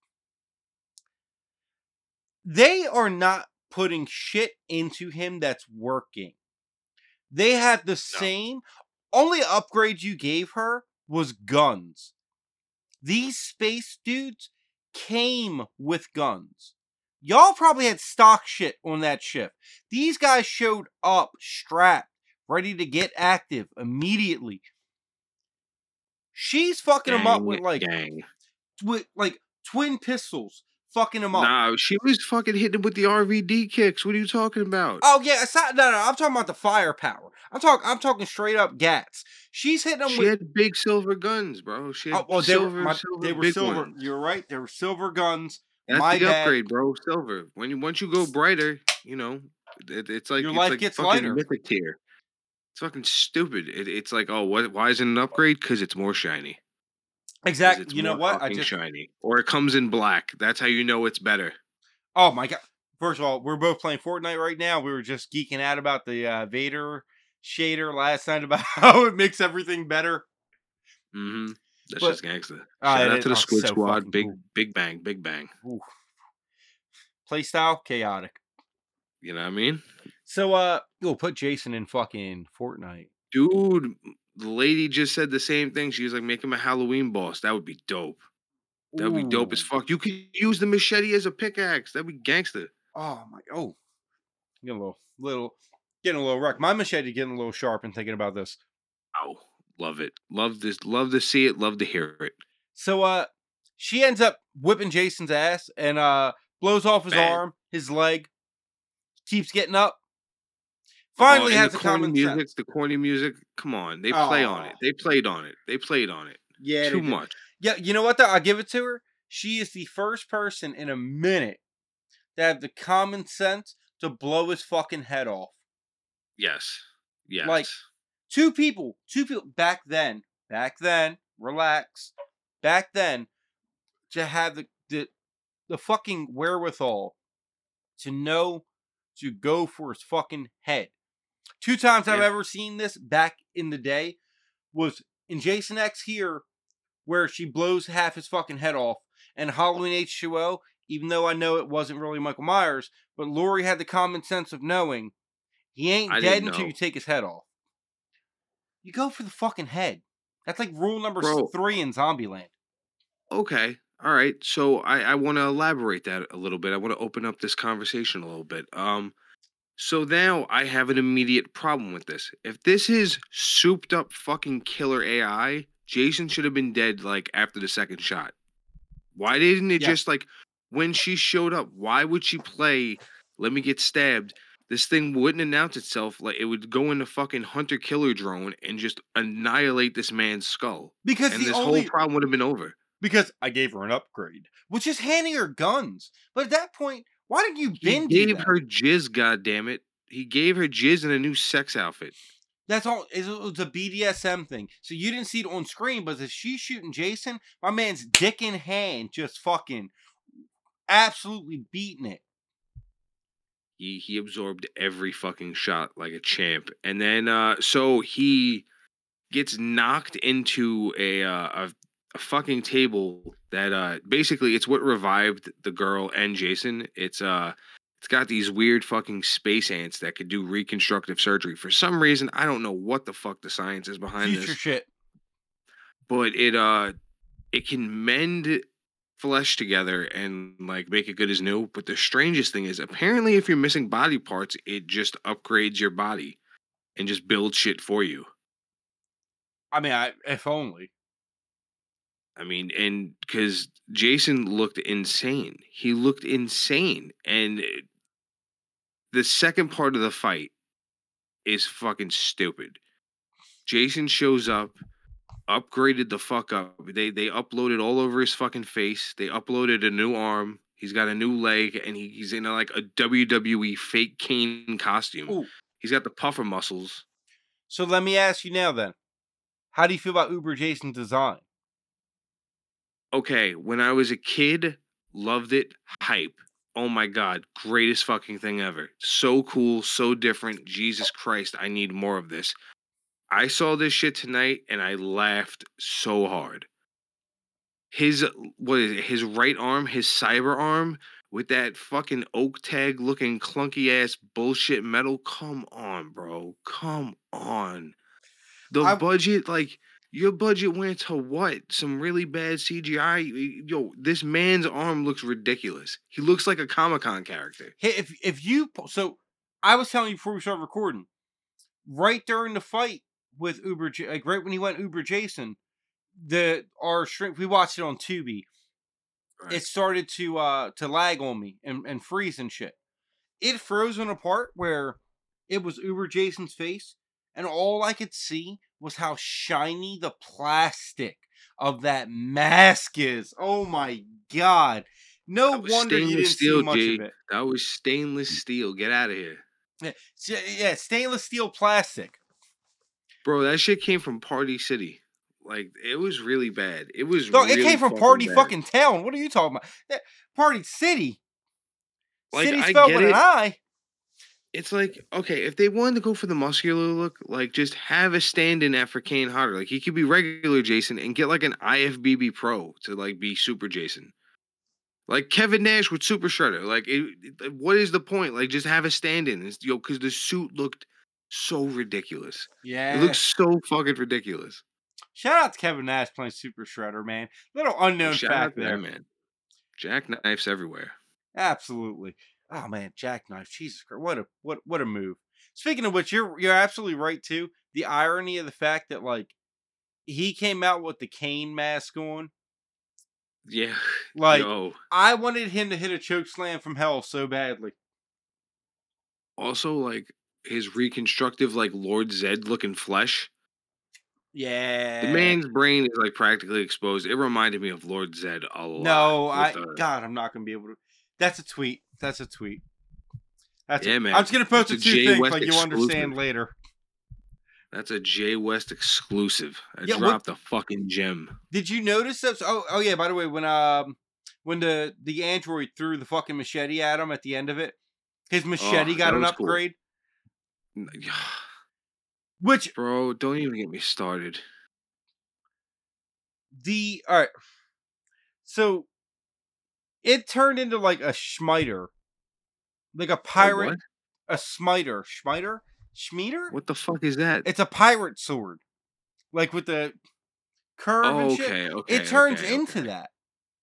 they are not putting shit into him that's working. They have the same. Only upgrade you gave her was guns. These space dudes came with guns. Y'all probably had stock shit on that ship. These guys showed up strapped, ready to get active immediately. She's fucking them up with like, gang. with like twin pistols, fucking them up. Nah, she was fucking hitting him with the R V D kicks. What are you talking about? Oh yeah, it's not, no, no, I'm talking about the firepower. I'm talking, I'm talking straight up gats. She's hitting them She with. had big silver guns, bro. She had Oh, well, they silver, were, my, silver, they were big silver. ones. You're right. They were silver guns. That's My the bad. upgrade, bro. Silver. When you once you go brighter, you know, it, it's like Your it's life like gets fucking lighter. mythic tier. It's fucking stupid. It, it's like, oh, what? Why is it an upgrade? Because it's more shiny. 'Cause Exactly. It's You know more what? I fucking just. shiny, or it comes in black. That's how you know it's better. Oh my god. First of all, we're both playing Fortnite right now. We were just geeking out about the uh, Vader shader last night about how it makes everything better. Mm-hmm. That's But- just gangster. Uh, Shout it out is- to the oh, Squid so Squad. fucking Big, cool. big bang, big bang. Ooh. Playstyle chaotic. You know what I mean, So, uh, you'll put Jason in fucking Fortnite. dude? The lady just said the same thing. She was like, make him a Halloween boss. That would be dope. That would be dope as Ooh. fuck. You could use the machete as a pickaxe. That'd be gangster. Oh my. Oh, getting a little, little, getting a little wrecked. My machete getting a little sharp and thinking about this. Oh, love it. Love this. Love to see it. Love to hear it. So, uh, she ends up whipping Jason's ass and uh blows off his Bang. arm, his leg. Keeps getting up. Finally Oh, and has the a corny common music. sense. The corny music. Come on, they play on it. Aw. They played on it. They played on it. Yeah, they Too did. much. Yeah, you know what though? I'll give it to her. She is the first person in a minute to have the common sense to blow his fucking head off. Yes. Yes. Like, Two people, two people back then, back then, relax. Back then, to have the the, the fucking wherewithal to know to go for his fucking head. Two times I've Yeah. ever seen this back in the day was in Jason X here, where she blows half his fucking head off, and Halloween H two O, even though I know it wasn't really Michael Myers, but Laurie had the common sense of knowing he ain't I dead didn't until know. you take his head off. you go for the fucking head. That's like rule number Bro. three in Zombieland. Okay. All right. So I, I want to elaborate that a little bit. I want to open up this conversation a little bit. Um, so now I have an immediate problem with this. If this is souped up fucking killer A I, Jason should have been dead like after the second shot. Why didn't it Yeah. just like when she showed up? Why would she play "Let me get stabbed"? This thing wouldn't announce itself. Like it would go into fucking hunter killer drone and just annihilate this man's skull. Because And the this only whole problem would have been over. because I gave her an upgrade, which is handing her guns. But at that point, why didn't you He been do gave that? her jizz, goddammit. He gave her jizz in a new sex outfit. That's all. It was a B D S M thing. So you didn't see it on screen, but as she's shooting Jason, my man's dick in hand, just fucking absolutely beating it. He he absorbed every fucking shot like a champ. And then uh so he gets knocked into a uh, a, a fucking table that uh basically it's what revived the girl and Jason. It's uh it's got these weird fucking space ants that could do reconstructive surgery. For some reason, I don't know what the fuck the science is behind Future this. shit. But it uh it can mend flesh together and like make it good as new. But the strangest thing is apparently if you're missing body parts, it just upgrades your body and just builds shit for you. I mean, I, if only. I mean, and because Jason looked insane. He looked insane. And it- the second part of the fight is fucking stupid. Jason shows up, upgraded the fuck up. They they uploaded all over his fucking face. They uploaded a new arm. He's got a new leg, and he, he's in a, like a W W E fake Kane costume. Ooh. He's got the puffer muscles. So let me ask you now then. How do you feel about Uber Jason's design? Okay, when I was a kid, loved it. Hype. Oh my god, greatest fucking thing ever. So cool, so different. Jesus Christ, I need more of this. I saw this shit tonight and I laughed so hard. His what is it? His right arm, his cyber arm with that fucking oak tag looking clunky ass bullshit metal. Come on, bro. Come on. The I- budget, like your budget went to what? Some really bad C G I? Yo, this man's arm looks ridiculous. He looks like a Comic-Con character. Hey, if if you po- so, I was telling you before we started recording, right during the fight with Uber, J- like right when he went Uber Jason, the our shrink we watched it on Tubi. Right. It started to uh to lag on me and and freeze and shit. It froze on a part where it was Uber Jason's face, and all I could see was how shiny the plastic of that mask is. Oh my god! No That was wonder you stainless didn't steel, see much G. of it. That was stainless steel. Get out of here. Yeah, s- yeah, stainless steel plastic. Bro, that shit came from Party City. Like, it was really bad. It was No, really it came from fucking Party bad. fucking Town. What are you talking about? That- Party City. Like, City I spelled get with an it. I. It's like, okay, if they wanted to go for the muscular look, like, just have a stand-in at for Kane Hodder. Like, he could be regular Jason and get, like, an I F B B Pro to, like, be Super Jason. Like, Kevin Nash with Super Shredder. Like, it, it- what is the point? Like, just have a stand-in. It's, yo, because the suit looked so ridiculous. Yeah. It looks so fucking ridiculous. Shout out to Kevin Nash playing Super Shredder, man. Little unknown Shout out fact to there. that man. Jackknives everywhere. Absolutely. Oh man, Jackknife. Jesus Christ. What a what what a move. Speaking of which, you're you're absolutely right too. The irony of the fact that like he came out with the Kane mask on. Yeah. Like Yo. I wanted him to hit a choke slam from hell so badly. Also, like, his reconstructive, like, Lord Zed looking flesh. Yeah. The man's brain is, like, practically exposed. It reminded me of Lord Zed a lot. No, with I the- God, I'm not gonna be able to. That's a tweet. That's a tweet. That's Yeah, a, man. I'm just gonna post the It's a two Jay things West like you'll understand exclusive. later. That's a Jay West exclusive. I Yeah, what- dropped a fucking gem. Did you notice that? Oh, oh yeah. By the way, when um when the the android threw the fucking machete at him at the end of it, his machete Oh, got that an was cool. upgrade. Which Bro, don't even get me started. the all right. So it turned into like a schmiter, like a pirate, what? a smiter, schmiter, schmeter. What the fuck is that? It's a pirate sword. like with the curve Oh, and shit. okay, okay, It turns okay, into okay. that.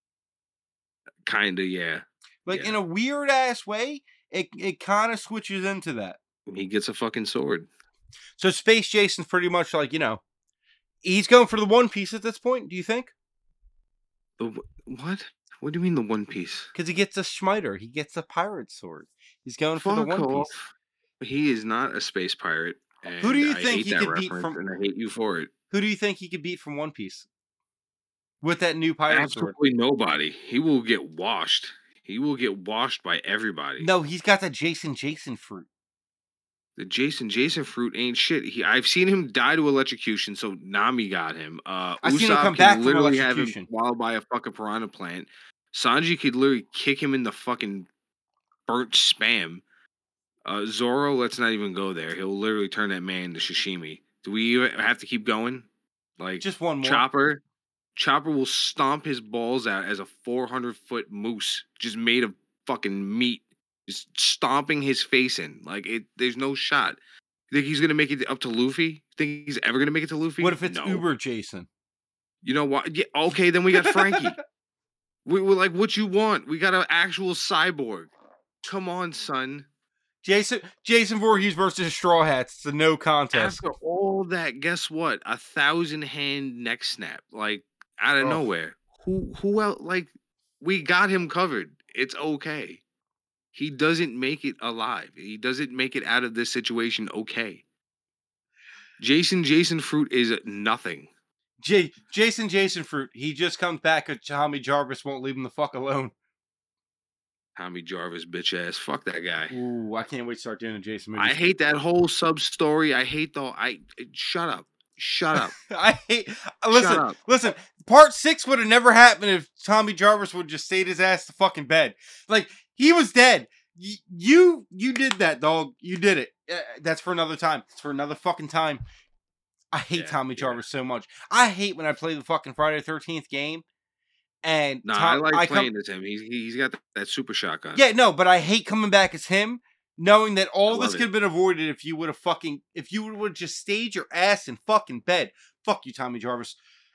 Kinda, yeah. Like Yeah. in a weird ass way, it it kind of switches into that. He gets a fucking sword. So Space Jason's pretty much like, you know, he's going for the One Piece at this point, do you think? The wh- what? What do you mean the One Piece? Because he gets a Schmiter. He gets a pirate sword. He's going for the Fuck One off. Piece. He is not a space pirate. And Who do you I think hate he that could beat reference, from- and I hate you for it. Who do you think he could beat from One Piece? With that new pirate sword. Absolutely nobody. He will get washed. He will get washed by everybody. No, he's got that Jason Jason fruit. The Jason Jason fruit ain't shit. He, I've seen him die to electrocution, so Nami got him. Uh, I've seen him Usopp come can back from literally have him electrocution. swallowed by a fucking piranha plant. Sanji could literally kick him in the fucking burnt spam. Uh, Zoro, let's not even go there. He'll literally turn that man into sashimi. Do we even have to keep going? Like Just one more. Chopper, Chopper will stomp his balls out as a four hundred foot moose, just made of fucking meat, just stomping his face in. Like it, there's no shot. You think he's gonna make it up to Luffy? Think he's ever gonna make it to Luffy? What if it's No. Uber Jason? You know what? Yeah, okay, then we got Frankie. we were like, what you want? We got an actual cyborg. Come on, son. Jason Jason Voorhees versus Straw Hats. It's a no contest. After all that, guess what? A thousand hand neck snap, like out of Oh. nowhere. Who who else? Like we got him covered. It's okay. He doesn't make it alive. He doesn't make it out of this situation okay. Jason Jason Fruit is nothing. J- Jason Jason Fruit. He just comes back and Tommy Jarvis won't leave him the fuck alone. Tommy Jarvis, bitch ass. Fuck that guy. Ooh, I can't wait to start doing a Jason movie. I hate that whole sub story. I hate the. I shut up. Shut up. I hate. Listen, up. listen. Part six would have never happened if Tommy Jarvis would just stayed his ass to fucking bed. Like he was dead. Y- you, you did that, dog. You did it. Uh, that's for another time. It's for another fucking time. I hate Yeah, Tommy yeah. Jarvis so much. I hate when I play the fucking Friday the thirteenth game, and No, Tom- I like come- playing as him. He's he's got that, that super shotgun. Yeah, no, but I hate coming back as him, knowing that all I this love could have been avoided if you would have fucking, if you would have just stayed your ass in fucking bed. Fuck you, Tommy Jarvis.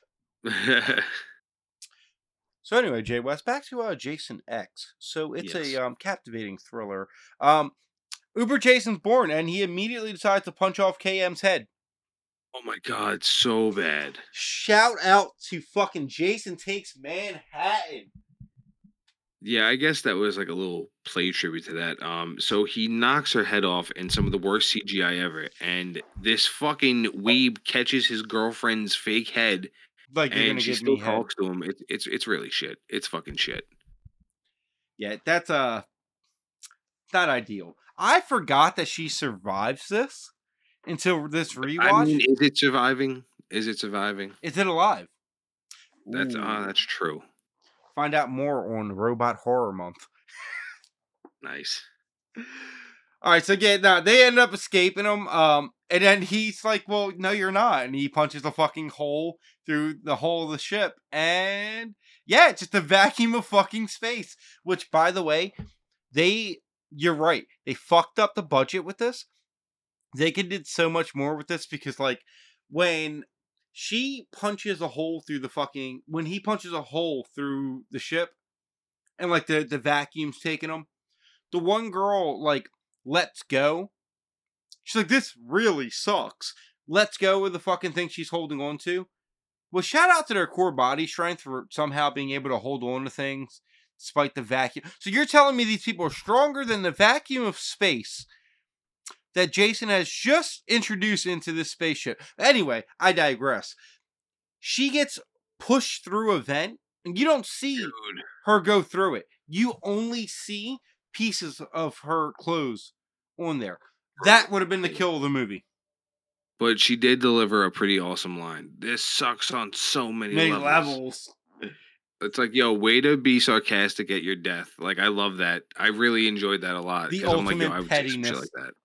So anyway, Jay West, back to uh, Jason X. So it's Yes. a um, captivating thriller. Um, Uber Jason's born, and he immediately decides to punch off K M's head. Oh my god, so bad. Shout out to fucking Jason Takes Manhattan. Yeah, I guess that was like a little play tribute to that. Um, so he knocks her head off in some of the worst C G I ever, and this fucking weeb catches his girlfriend's fake head, Like you're and gonna she give still me head. talks to him. It's it's it's really shit. It's fucking shit. Yeah, that's uh not ideal. I forgot that she survives this until this rewatch. I mean, is it surviving? Is it surviving? Is it alive? That's Ooh. uh, that's true. Find out more on Robot Horror Month. Nice. All right, so again, now they end up escaping him. Um, and then he's like, "Well, no, you're not," and he punches a fucking hole through the hull of the ship, and yeah, it's just a vacuum of fucking space. Which, by the way, they, you're right, they fucked up the budget with this. They could did so much more with this because, like, when she punches a hole through the fucking, when he punches a hole through the ship, and like the the vacuum's taking him, the one girl like lets go. She's like, "This really sucks." Lets go with the fucking thing she's holding on to. Well, shout out to their core body strength for somehow being able to hold on to things despite the vacuum. So you're telling me these people are stronger than the vacuum of space that Jason has just introduced into this spaceship. Anyway, I digress. She gets pushed through a vent, and you don't see Dude. her go through it. You only see pieces of her clothes on there. That would have been the kill of the movie. But she did deliver a pretty awesome line. This sucks on so many, Many levels. levels. It's like, yo, way to be sarcastic at your death. Like, I love that. I really enjoyed that a lot. The 'cause I'm like, yo, ultimate I would say some shit pettiness. like that.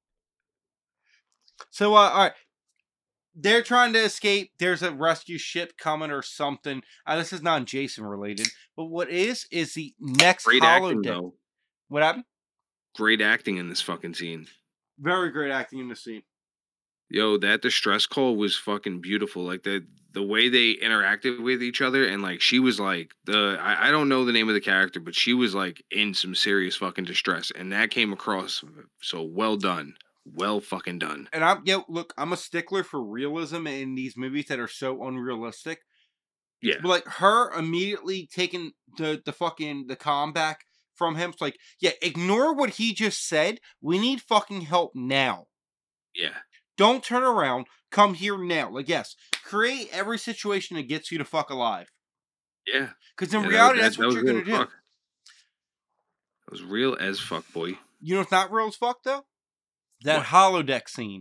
So, uh, all right. They're trying to escape. There's a rescue ship coming or something. Uh, this is not Jason related. But what is, is the next Great acting, holodeck. though. What happened? Great acting in this fucking scene. Very great acting in the scene. Yo, that distress call was fucking beautiful. Like the the way they interacted with each other, and like she was like the I, I don't know the name of the character, but she was like in some serious fucking distress, and that came across so well done, well fucking done. And I'm yo, look, I'm a stickler for realism in these movies that are so unrealistic. Yeah, But like her immediately taking the the fucking the calm back from him. It's like, yeah, ignore what he just said. We need fucking help now. yeah. Don't turn around. Come here now. Like, yes, create every situation that gets you to fuck alive. Yeah. Because in Yeah, that- reality, that- that's that what was you're real going to do. fuck. It was real as fuck, boy. You know what's not real as fuck, though? That What? holodeck scene.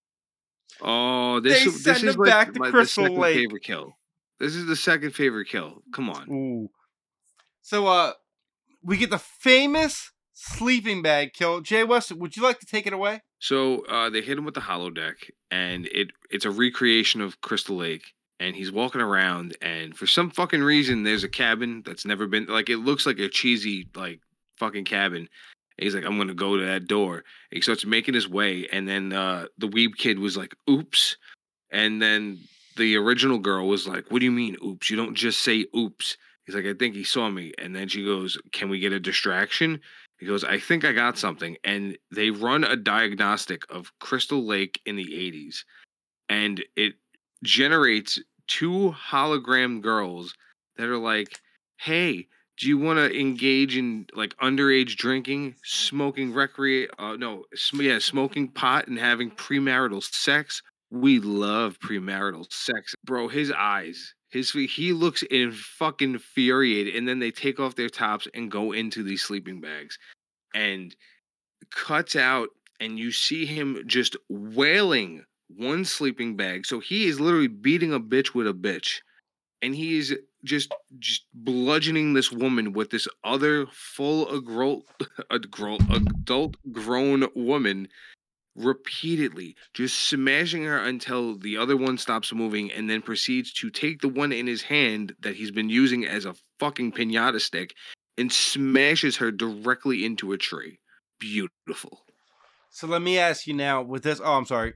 Oh, this They is send this is him like back to my, the Crystal second Lake. favorite kill. This is the second favorite kill. Come on. Ooh. So, uh, we get the famous sleeping bag kill. Jay West, would you like to take it away? So uh, they hit him with the holodeck, and it it's a recreation of Crystal Lake. And he's walking around, and for some fucking reason, there's a cabin that's never been like it looks like a cheesy like fucking cabin. And he's like, I'm gonna go to that door. And he starts making his way, and then uh, the weeb kid was like, "Oops," and then the original girl was like, "What do you mean, oops? You don't just say oops." He's like, "I think he saw me," and then she goes, "Can we get a distraction?" He goes, "I think I got something," and they run a diagnostic of Crystal Lake in the eighties, and it generates two hologram girls that are like, "Hey, do you want to engage in like underage drinking, smoking recreate? Uh, no, sm- yeah, smoking pot and having premarital sex? We love premarital sex, bro." His eyes, his he looks in fucking infuriated, and then they take off their tops and go into these sleeping bags, and cuts out, and you see him just wailing one sleeping bag. So he is literally beating a bitch with a bitch. And he is just just bludgeoning this woman with this other full agro- agro- adult grown woman repeatedly, just smashing her until the other one stops moving, and then proceeds to take the one in his hand that he's been using as a fucking piñata stick and smashes her directly into a tree. Beautiful. So let me ask you now with this. Oh, I'm sorry.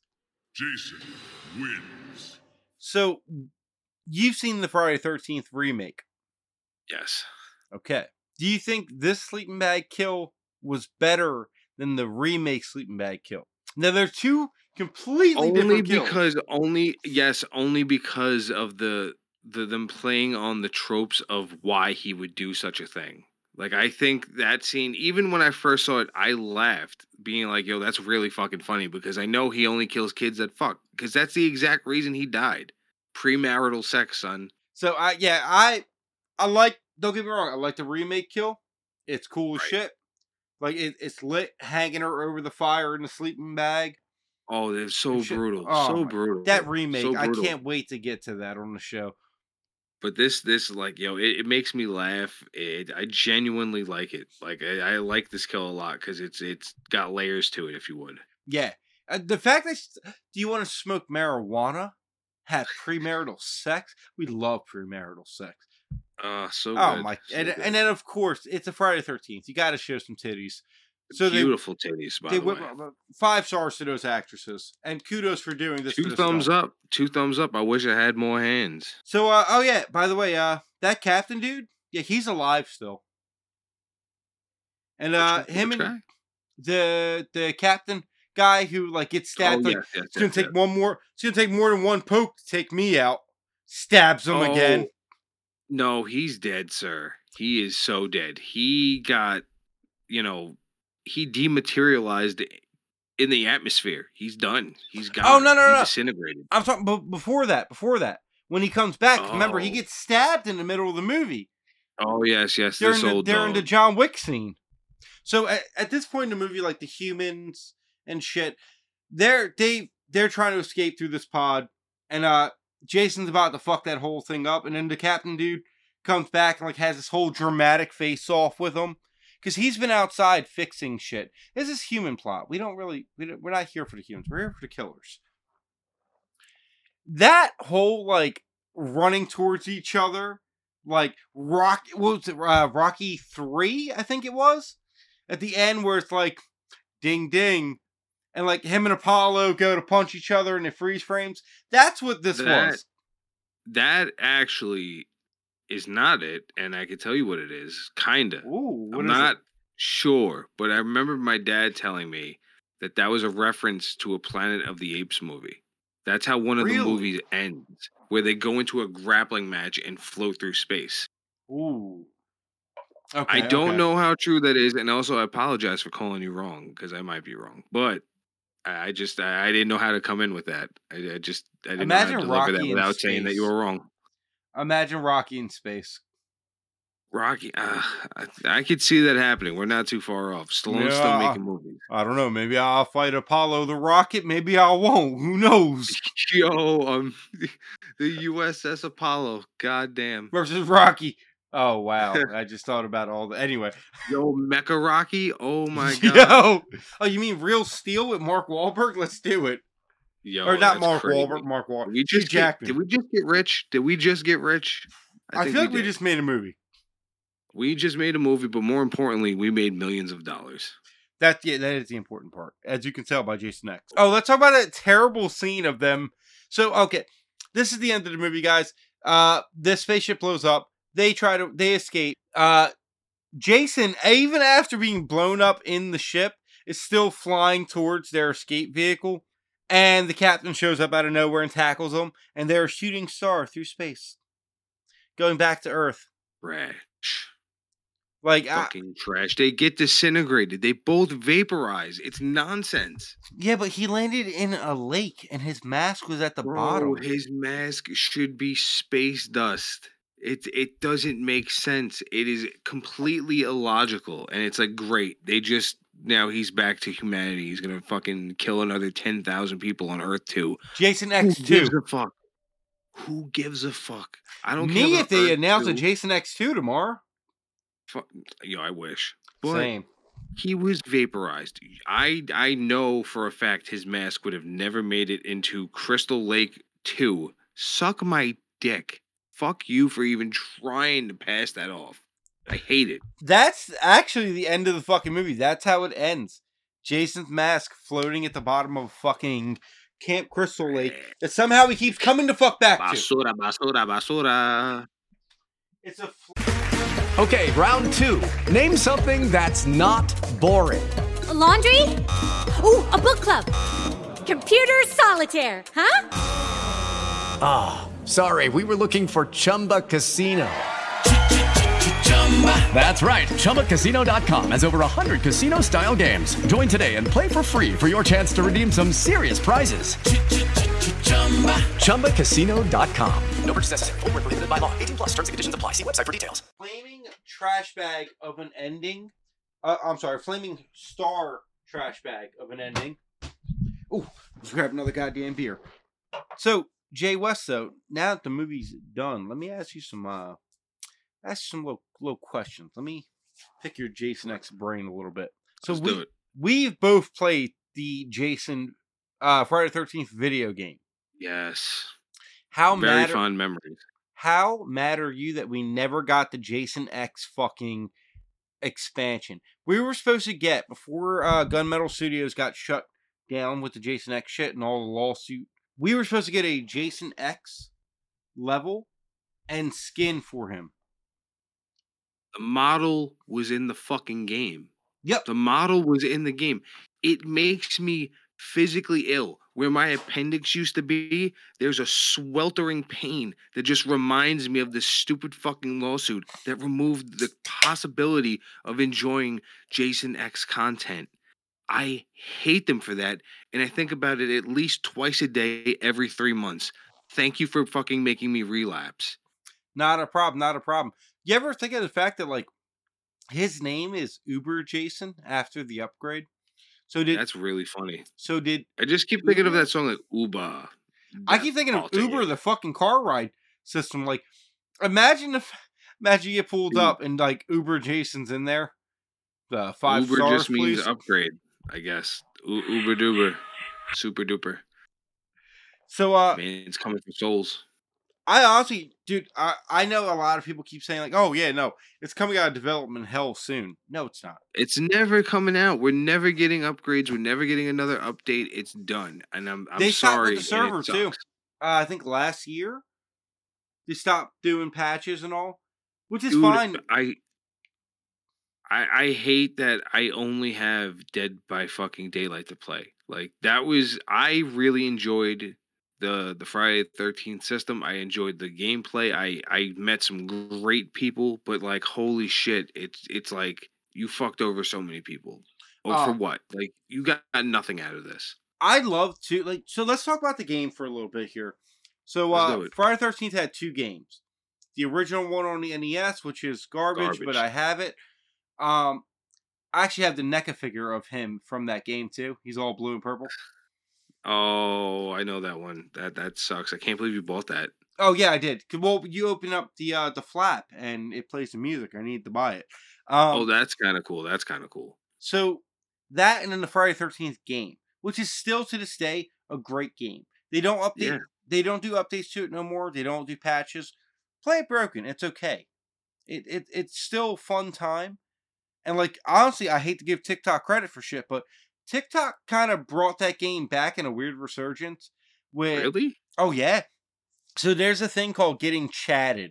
Jason wins. So you've seen the Friday the thirteenth remake. Yes. Okay. Do you think this sleeping bag kill was better than the remake sleeping bag kill? Now they're two completely Only different kills. because only yes, only because of the the them playing on the tropes of why he would do such a thing. Like, I think that scene, even when I first saw it, I laughed, being like, yo, that's really fucking funny, because I know he only kills kids that fuck. Because that's the exact reason he died. Premarital sex, son. So I yeah, I I like, don't get me wrong, I like the remake kill. It's cool as Right. shit. Like it, it's lit hanging her over the fire in the sleeping bag. Oh, they're so And shit. brutal. Oh so my- brutal. That remake, So I brutal. can't wait to get to that on the show. But this, this, like, yo, it, it makes me laugh. It, I genuinely like it. Like, I, I like this kill a lot because it's it's got layers to it, if you would. Yeah. Uh, the fact that, do you want to smoke marijuana? Have premarital sex? We love premarital sex. Uh, so Oh good. my! So And, good. and then of course it's a Friday the thirteenth. You got to show some titties. So they Beautiful titties, by they the whip way. up five stars to those actresses, and kudos for doing this. Two to this thumbs film. up. Two thumbs up. I wish I had more hands. So, uh, oh yeah. By the way, uh, that captain dude, yeah, he's alive still. And uh, Which- him which and guy? the the captain guy who like gets stabbed. Oh, like yes, yes, it's gonna yes, take yes. one more. It's gonna take more than one poke to take me out. Stabs him again. Oh, no, he's dead, sir. He is so dead. He got, you know, he dematerialized in the atmosphere. He's done. He's gone. Oh, no, no, he no. disintegrated. I'm talking b- before that. Before that, when he comes back, remember he Oh. gets stabbed in the middle of the movie. Oh, yes, yes. They're This in the, old they're in the dog. John Wick scene. So at, at this point in the movie, like the humans and shit, they're they they're trying to escape through this pod, and uh, Jason's about to fuck that whole thing up, and then the captain dude comes back and like has this whole dramatic face off with him because he's been outside fixing shit. This is human plot. We don't really we don't, we're not here for the humans. We're here for the killers. That whole like running towards each other. Like Rock, what was it? Uh, Rocky three, I think it was, at the end where it's like, ding ding, and like him and Apollo go to punch each other and they freeze frames. That's what this That- was. That actually is not it, and I can tell you what it is. Kinda. Ooh, what I'm is it? not sure, but I remember my dad telling me that that was a reference to a Planet of the Apes movie. That's how one of Really? the movies ends, where they go into a grappling match and float through space. Ooh. Okay, I don't okay. know how true that is, and also I apologize for calling you wrong because I might be wrong, but I I just I I didn't know how to come in with that. I, I just I didn't know how Imagine to deliver that Rocky in without saying that you space. were wrong. Imagine Rocky in space. Rocky, uh, I, I could see that happening. We're not too far off. Stallone's still Yeah. making movies. I don't know. Maybe I'll fight Apollo the Rocket. Maybe I won't. Who knows? Yo, um, the U S S Apollo. Goddamn. Versus Rocky. Oh wow! I just thought about all the. Anyway. Yo, Mecha Rocky. Oh my god. Yo. Oh, you mean Real Steel with Mark Wahlberg? Let's do it. Yo, or not that's Mark crazy. Wahlberg. Mark Wahlberg. Did we Hugh just get, Jackman. did we just get rich? Did we just get rich? I, think feel like we did. just made a movie. We just made a movie, but more importantly, we made millions of dollars. That yeah, that is the important part, as you can tell by Jason X. Oh, let's talk about that terrible scene of them. So, okay, this is the end of the movie, guys. Uh, this spaceship blows up. They try to, they escape. Uh, Jason, even after being blown up in the ship, is still flying towards their escape vehicle, and the captain shows up out of nowhere and tackles them, and they're a shooting star through space, going back to Earth. Trash. Like, I, Fucking trash. They get disintegrated. They both vaporize. It's nonsense. yeah, but he landed in a lake, and his mask was at the Bro, bottom. his mask should be space dust. It it doesn't make sense. It is completely illogical, and it's like great. They just now he's back to humanity. He's gonna fucking kill another ten thousand people on Earth too. Jason Who X two. gives a fuck? Who gives a fuck? I don't care. Me about if they Earth announce a two. Jason X two tomorrow. Fuck, yo, I wish. But Same. he was vaporized. I I know for a fact his mask would have never made it into Crystal Lake two. Suck my dick. Fuck you for even trying to pass that off. I hate it. That's actually the end of the fucking movie. That's how it ends. Jason's mask floating at the bottom of fucking Camp Crystal Lake that somehow he keeps coming to fuck back to. Basura, basura, basura. It's a Okay, round two. Name something that's not boring. A laundry? Ooh, a book club. Computer solitaire, huh? Ah, sorry, we were looking for Chumba Casino. That's right, Chumba Casino dot com has over one hundred casino-style games. Join today and play for free for your chance to redeem some serious prizes. Chumba Casino dot com. No purchase necessary. Void where prohibited by law. eighteen plus. Terms and conditions apply. See website for details. flaming trash bag of an ending. Uh, I'm sorry, flaming star trash bag of an ending. Ooh, let's grab another goddamn beer. So, Jay West, though, now that the movie's done, let me ask you some, uh, ask you some little, little questions. Let me pick your Jason X brain a little bit. So Let's we, do it. we've both played the Jason, uh, Friday the thirteenth video game. Yes. How Very mad, fond memories. how mad are you that we never got the Jason X fucking expansion? We were supposed to get, before uh, Gunmetal Studios got shut down with the Jason X shit and all the lawsuit, we were supposed to get a Jason X level and skin for him. The model was in the fucking game. Yep. The model was in the game. It makes me physically ill. Where my appendix used to be, there's a sweltering pain that just reminds me of this stupid fucking lawsuit that removed the possibility of enjoying Jason X content. I hate them for that, and I think about it at least twice a day every three months. Thank you for fucking making me relapse. Not a problem, not a problem. You ever think of the fact that, like, his name is Uber Jason after the upgrade? So did That's really funny. so did I just keep thinking of that song like Uber. I keep thinking of I'll take Uber, it. the fucking car ride system. Like, imagine if, imagine you get pulled Dude. up and like Uber Jason's in there. The five Uber stars, just means please. upgrade, I guess. U- Uber duper, super duper. So, uh, Man, it's coming for souls. I honestly, dude, I, I know a lot of people keep saying like, oh yeah, no, it's coming out of development hell soon. No, it's not. It's never coming out. We're never getting upgrades. We're never getting another update. It's done. And I'm I'm They stopped sorry. with the server and it too. sucks. Uh, I think last year they stopped doing patches and all, which is Dude, fine. I, I I hate that I only have Dead by fucking Daylight to play. Like that was I really enjoyed the the Friday the thirteenth system. I enjoyed the gameplay. I I met some great people, but like holy shit, it's it's like you fucked over so many people. Oh, for Uh, what? Like you got nothing out of this. I'd love to like. So let's talk about the game for a little bit here. So Let's uh, do it. Friday the thirteenth had two games. The original one on the N E S, which is garbage, Garbage. but I have it. Um, I actually have the NECA figure of him from that game too. He's all blue and purple. Oh, I know that one. That that sucks. I can't believe you bought that. Oh yeah, I did. 'Cause, well, you open up the uh, the flap and it plays the music. I need to buy it. Um, Oh, that's kind of cool. That's kind of cool. So that and then the Friday the thirteenth game, which is still to this day a great game. They don't update. Yeah. They don't do updates to it no more. They don't do patches. Play it broken. It's okay. It it it's still a fun time. And like honestly, I hate to give TikTok credit for shit, but TikTok kind of brought that game back in a weird resurgence. With Really? oh yeah. So there's a thing called getting chatted,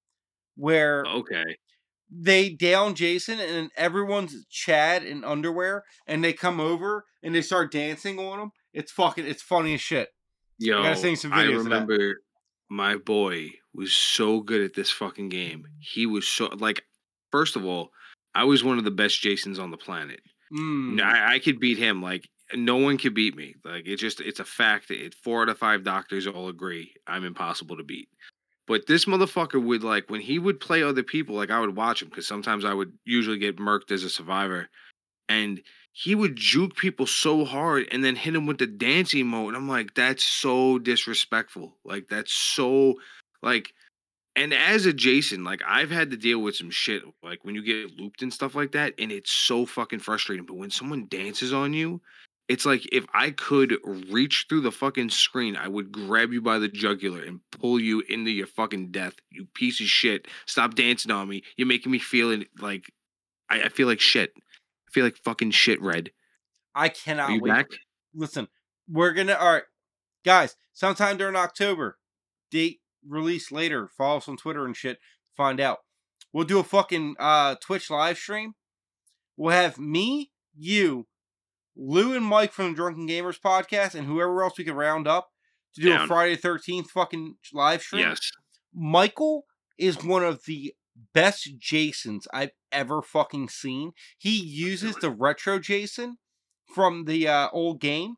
where Okay. they down Jason and then everyone's Chad in underwear and they come over and they start dancing on him. It's fucking it's funny as shit. Yo, gotta send you some I videos of that. remember my boy was so good at this fucking game. He was so like, first of all, I was one of the best Jasons on the planet. Mm. No, I, I could beat him. Like no one could beat me. Like it just it's a fact. It four out of five doctors all agree I'm impossible to beat. But this motherfucker would like when he would play other people, like I would watch him because sometimes I would usually get murked as a survivor, and he would juke people so hard and then hit him with the dancing mode. And I'm like, that's so disrespectful. Like that's so like. And as a Jason, like I've had to deal with some shit, like when you get looped and stuff like that, and it's so fucking frustrating. But when someone dances on you, it's like if I could reach through the fucking screen, I would grab you by the jugular and pull you into your fucking death. You piece of shit! Stop dancing on me. You're making me feel it like I, I feel like shit. I feel like fucking shit. Red. I cannot Are you wait. back? Listen, we're gonna all right, guys. Sometime during October, date release later. Follow us on Twitter and shit. To find out. We'll do a fucking uh, Twitch live stream. We'll have me, you, Lou, and Mike from the Drunken Gamers podcast, and whoever else we can round up to do Down. a Friday the thirteenth fucking live stream. Yes. Michael is one of the best Jasons I've ever fucking seen. He uses the retro Jason from the uh, old game.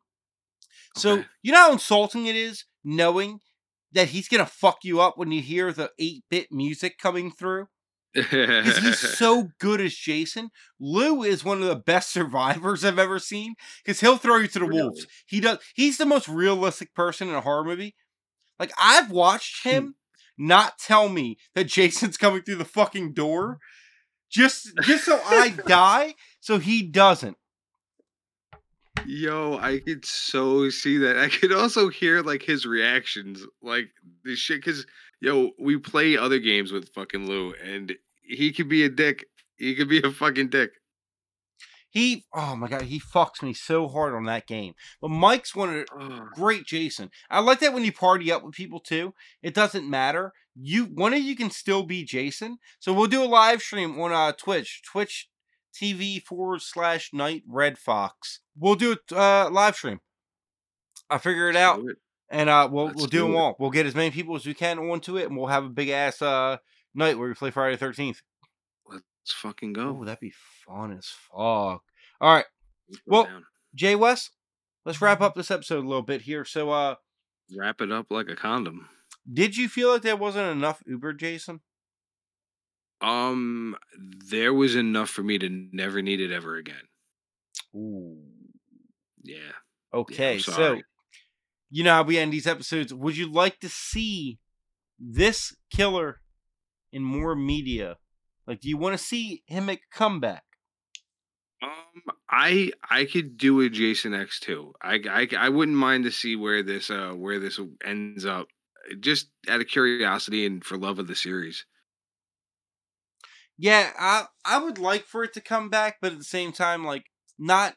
So, Okay. you know how insulting it is knowing that he's going to fuck you up when you hear the eight-bit music coming through? Because he's so good as Jason. Lou is one of the best survivors I've ever seen because he'll throw you to the Really? wolves. He does. He's the most realistic person in a horror movie. Like, I've watched him not tell me that Jason's coming through the fucking door just just so I die so he doesn't. Yo, I could so see that. I could also hear like his reactions, like this shit. Because yo, we play other games with fucking Lou, and he could be a dick. He could be a fucking dick. He, oh my god, he fucks me so hard on that game. But Mike's one of the Oh, great Jason. I like that when you party up with people too. It doesn't matter. You one of you can still be Jason. So we'll do a live stream on uh, Twitch, Twitch T V forward slash Night Red Fox. We'll do a uh, live stream. I figure it out, do it. and uh, we'll Let's we'll do do them it. all. We'll get as many people as we can onto it, and we'll have a big ass uh night where we play Friday the thirteenth. Let's fucking go. Oh, that'd be fun as fuck. All right. Let's go Well, down. Jay West, let's wrap up this episode a little bit here. So, uh, Wrap it up like a condom. did you feel like there wasn't enough Uber, Jason? Um, there was enough for me to never need it ever again. Ooh. Yeah. Okay, so sorry. you know how we end these episodes. Would you like to see this killer in more media? Like, do you want to see him make a comeback? Um, I I could do a Jason X two. I, I I wouldn't mind to see where this uh where this ends up. just out of curiosity and for love of the series. Yeah, I I would like for it to come back, but at the same time, like, not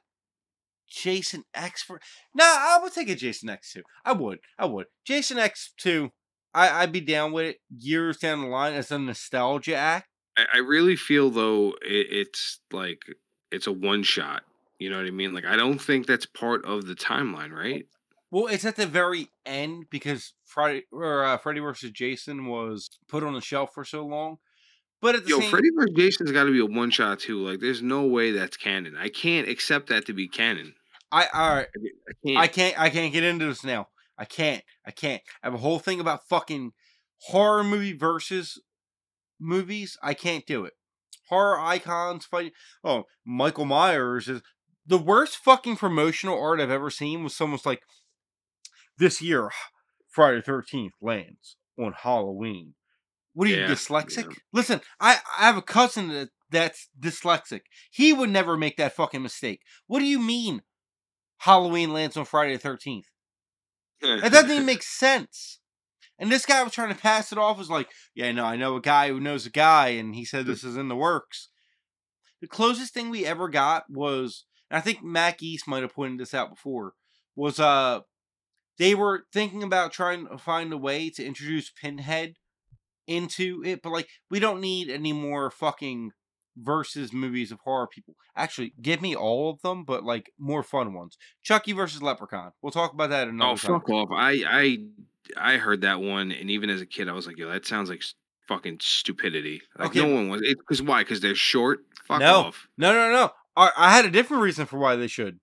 Jason X for. Nah, I would take a Jason X two. I would. I would. Jason X two, I, I'd be down with it years down the line as a nostalgia act. I, I really feel though it, it's like it's a one shot. You know what I mean? Like I don't think that's part of the timeline, right? Well, it's at the very end because Friday or uh, Freddy versus Jason was put on the shelf for so long. But at the Yo, same, Freddy versus Jason's got to be a one shot too. Like, there's no way that's canon. I can't accept that to be canon. I all right, I can't. I can't, I can't get into this now. I can't, I can't. I have a whole thing about fucking horror movie versus movies. I can't do it. Horror icons fighting. Oh, Michael Myers is the worst fucking promotional art I've ever seen. Was someone's like, this year, Friday the thirteenth lands on Halloween. What are you, Yeah, dyslexic? yeah. Listen, I, I have a cousin that, that's dyslexic. He would never make that fucking mistake. What do you mean Halloween lands on Friday the thirteenth? That doesn't even make sense. And this guy was trying to pass it off as like, yeah, no, I know a guy who knows a guy, and he said this is in the works. The closest thing we ever got was, and I think Mac East might have pointed this out before, was uh, they were thinking about trying to find a way to introduce Pinhead into it, but like, we don't need any more fucking versus movies of horror people. Actually, give me all of them, but like more fun ones. Chucky versus Leprechaun. We'll talk about that another Oh, time. fuck off! I I I heard that one, and even as a kid, I was like, yo, that sounds like s- fucking stupidity. Like Okay, no but- one was. Because why? Because they're short. Fuck no, off. no, no, no. I, I had a different reason for why they should.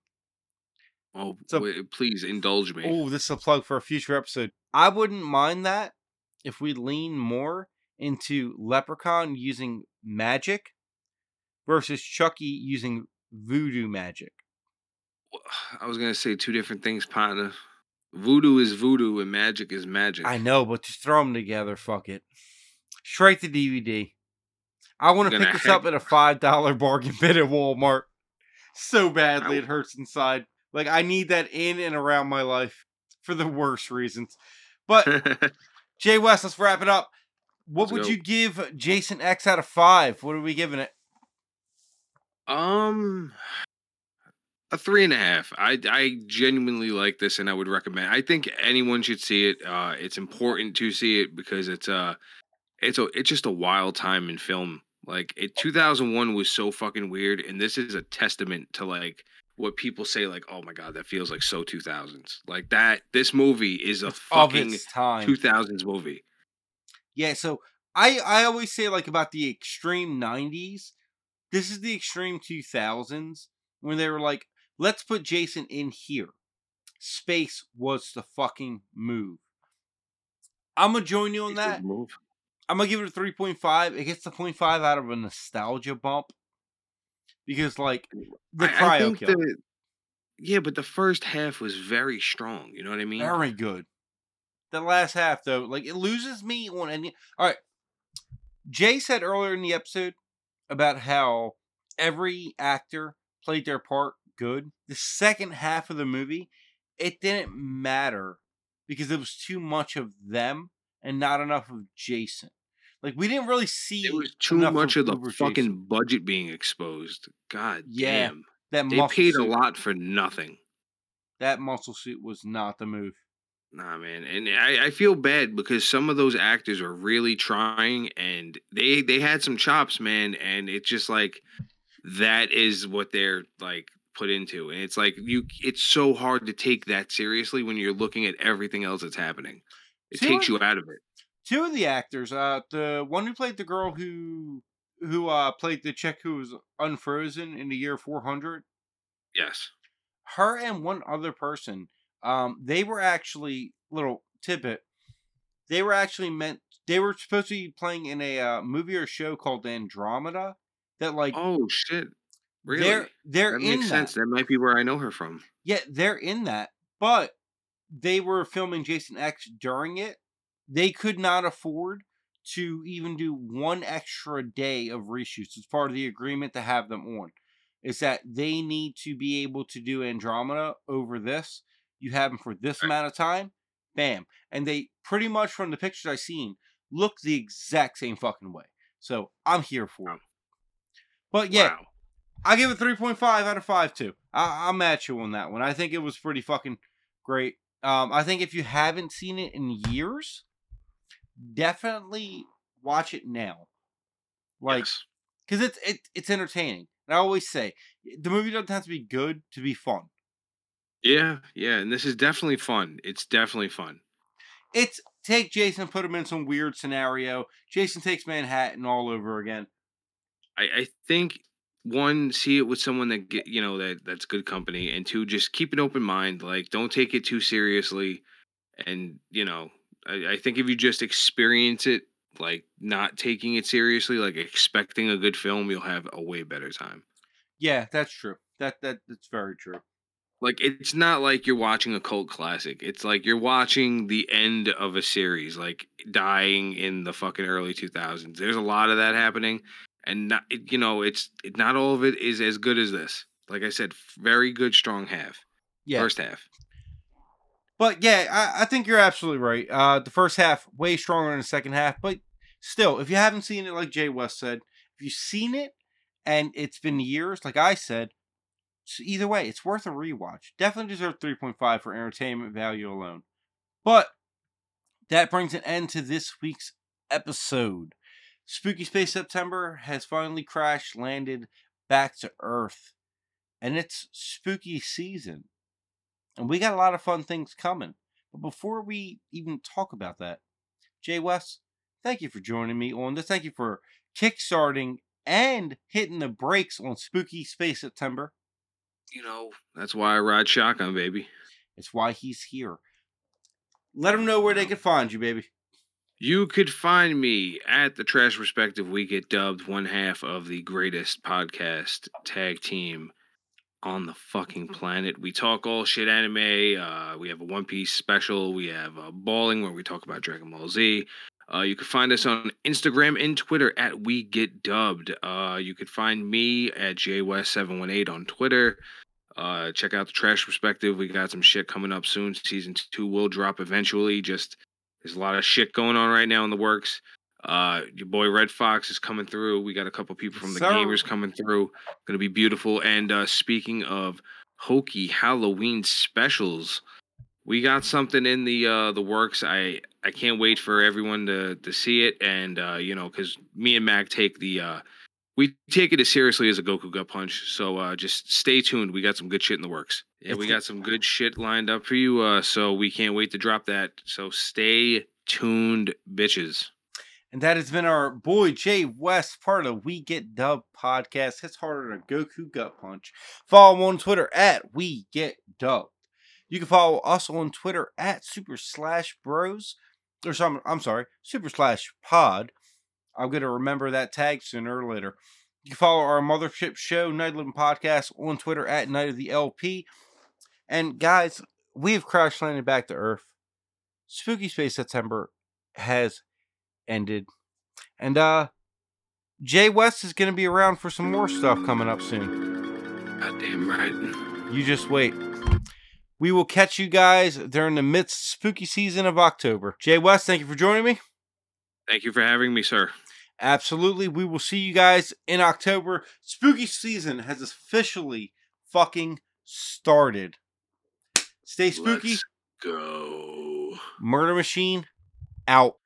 Oh, So- w- please indulge me. Oh, this is a plug for a future episode. I wouldn't mind that if we lean more into Leprechaun using magic versus Chucky using voodoo magic. I was gonna say two different things, partner. Voodoo is voodoo, and magic is magic. I know, but just throw them together. Fuck it. Straight to D V D. I want to Gonna pick this hack- up at a five dollar bargain bin at Walmart. So badly I- it hurts inside. Like, I need that in and around my life for the worst reasons. But, Jay West, let's wrap it up. What Let's would go. you give Jason X out of five? What are we giving it? Um, a three and a half. I I genuinely like this, and I would recommend. I think anyone should see it. Uh, it's important to see it because it's uh it's a it's just a wild time in film. Like it, two thousand one was so fucking weird, and this is a testament to like what people say. Like, oh my god, that feels like so two thousands. Like that. This movie is a Of fucking its time. two thousands movie. Yeah, so I, I always say, like, about the extreme nineties. This is the extreme two thousands when they were like, let's put Jason in here. Space was the fucking move. I'm going to join you on It's a that. move. I'm going to give it a three point five. It gets the point five out of a nostalgia bump. Because, like, the I- I cryo think kill. the- yeah, but the first half was very strong. You know what I mean? Very good. The last half, though, like, it loses me on any. All right. Jay said earlier in the episode about how every actor played their part good. The second half of the movie, it didn't matter because it was too much of them and not enough of Jason. Like, we didn't really see. It was too enough much of the Uber fucking Jason. budget being exposed. God Yeah, damn. That They muscle paid a suit, lot for nothing. That muscle suit was not the move. Nah, man, and I, I feel bad because some of those actors are really trying, and they they had some chops, man. And it's just like that is what they're like put into, and it's like you. It's so hard to take that seriously when you're looking at everything else that's happening. It See takes what- you out of it. Two of the actors, uh, the one who played the girl who who uh played the chick who was unfrozen in the year four hundred, Yes. her and one other person, um, they were actually little tidbit. They were actually meant. They were supposed to be playing in a uh, movie or show called Andromeda. That like Oh shit! Really? they're they're that in makes that. sense. That might be where I know her from. Yeah, they're in that, but they were filming Jason X during it. They could not afford to even do one extra day of reshoots. It's part of the agreement to have them on. Is that they need to be able to do Andromeda over this. You have them for this Right. amount of time. bam. And they pretty much, from the pictures I've seen, look the exact same fucking way. So I'm here for it. But yeah, Wow. I give it three point five out of five too. I- I'll match you on that one. I think it was pretty fucking great. Um, I think if you haven't seen it in years, definitely watch it now. Like, Yes. because it's it, it's entertaining. And I always say, the movie doesn't have to be good to be fun. Yeah, yeah, and this is definitely fun. It's definitely fun. It's take Jason, put him in some weird scenario. Jason takes Manhattan all over again. I, I think one, see it with someone that get you know that that's good company, and two, just keep an open mind. Like, don't take it too seriously, and you know, I, I think if you just experience it, like not taking it seriously, like expecting a good film, you'll have a way better time. Yeah, that's true. That that that's very true. Like, it's not like you're watching a cult classic. It's like you're watching the end of a series, like dying in the fucking early two thousands. There's a lot of that happening, and not, it, you know, it's it, not all of it is as good as this. Like I said, very good, strong half. Yeah. First half. But yeah, I, I think you're absolutely right. Uh, the first half way stronger than the second half, but still, if you haven't seen it, like Jay West said, if you've seen it and it's been years, like I said, so either way, it's worth a rewatch. Definitely deserve three point five for entertainment value alone. But that brings an end to this week's episode. Spooky Space September has finally crash landed back to Earth, and it's spooky season. And we got a lot of fun things coming. But before we even talk about that, Jay West, thank you for joining me on this. Thank you for kickstarting and hitting the brakes on Spooky Space September. You know, that's why I ride shotgun, baby. It's why he's here. Let them know where they can find you, baby. You could find me at the Trash Perspective. We get dubbed one half of the greatest podcast tag team on the fucking planet. We talk all shit anime. Uh, we have a One Piece special. We have a Balling where we talk about Dragon Ball Z. Uh, you can find us on Instagram and Twitter at We Get Dubbed. Uh, you could find me at J West seven one eight on Twitter. Uh, check out the Trash Perspective. We got some shit coming up soon. Season two will drop eventually. Just there's a lot of shit going on right now in the works. Uh, your boy Red Fox is coming through. We got a couple people from the So- Gamers coming through. Gonna be beautiful. And uh, speaking of hokey Halloween specials, we got something in the uh, the works. I I can't wait for everyone to to see it. And uh, you know, because me and Mac take the uh, we take it as seriously as a Goku Gut Punch. So uh, just stay tuned. We got some good shit in the works. Yeah, we got some good shit lined up for you. Uh, so we can't wait to drop that. So stay tuned, bitches. And that has been our boy Jay West, part of We Get Dubbed podcast. Hits harder than Goku Gut Punch. Follow him on Twitter at We Get Dubbed. You can follow us on Twitter at Super Slash Bros. Or some, I'm sorry, Super Slash Pod. I'm going to remember that tag sooner or later. You can follow our mothership show, Night of Living Podcast, on Twitter at Night of the L P. And guys, we have crash landed back to Earth. Spooky Space September has ended. And uh Jay West is going to be around for some more stuff coming up soon. Goddamn right. You just wait. We will catch you guys during the midst spooky season of October. Jay West, thank you for joining me. Thank you for having me, sir. Absolutely. We will see you guys in October. Spooky season has officially fucking started. Stay spooky. Let's go. Murder Machine out.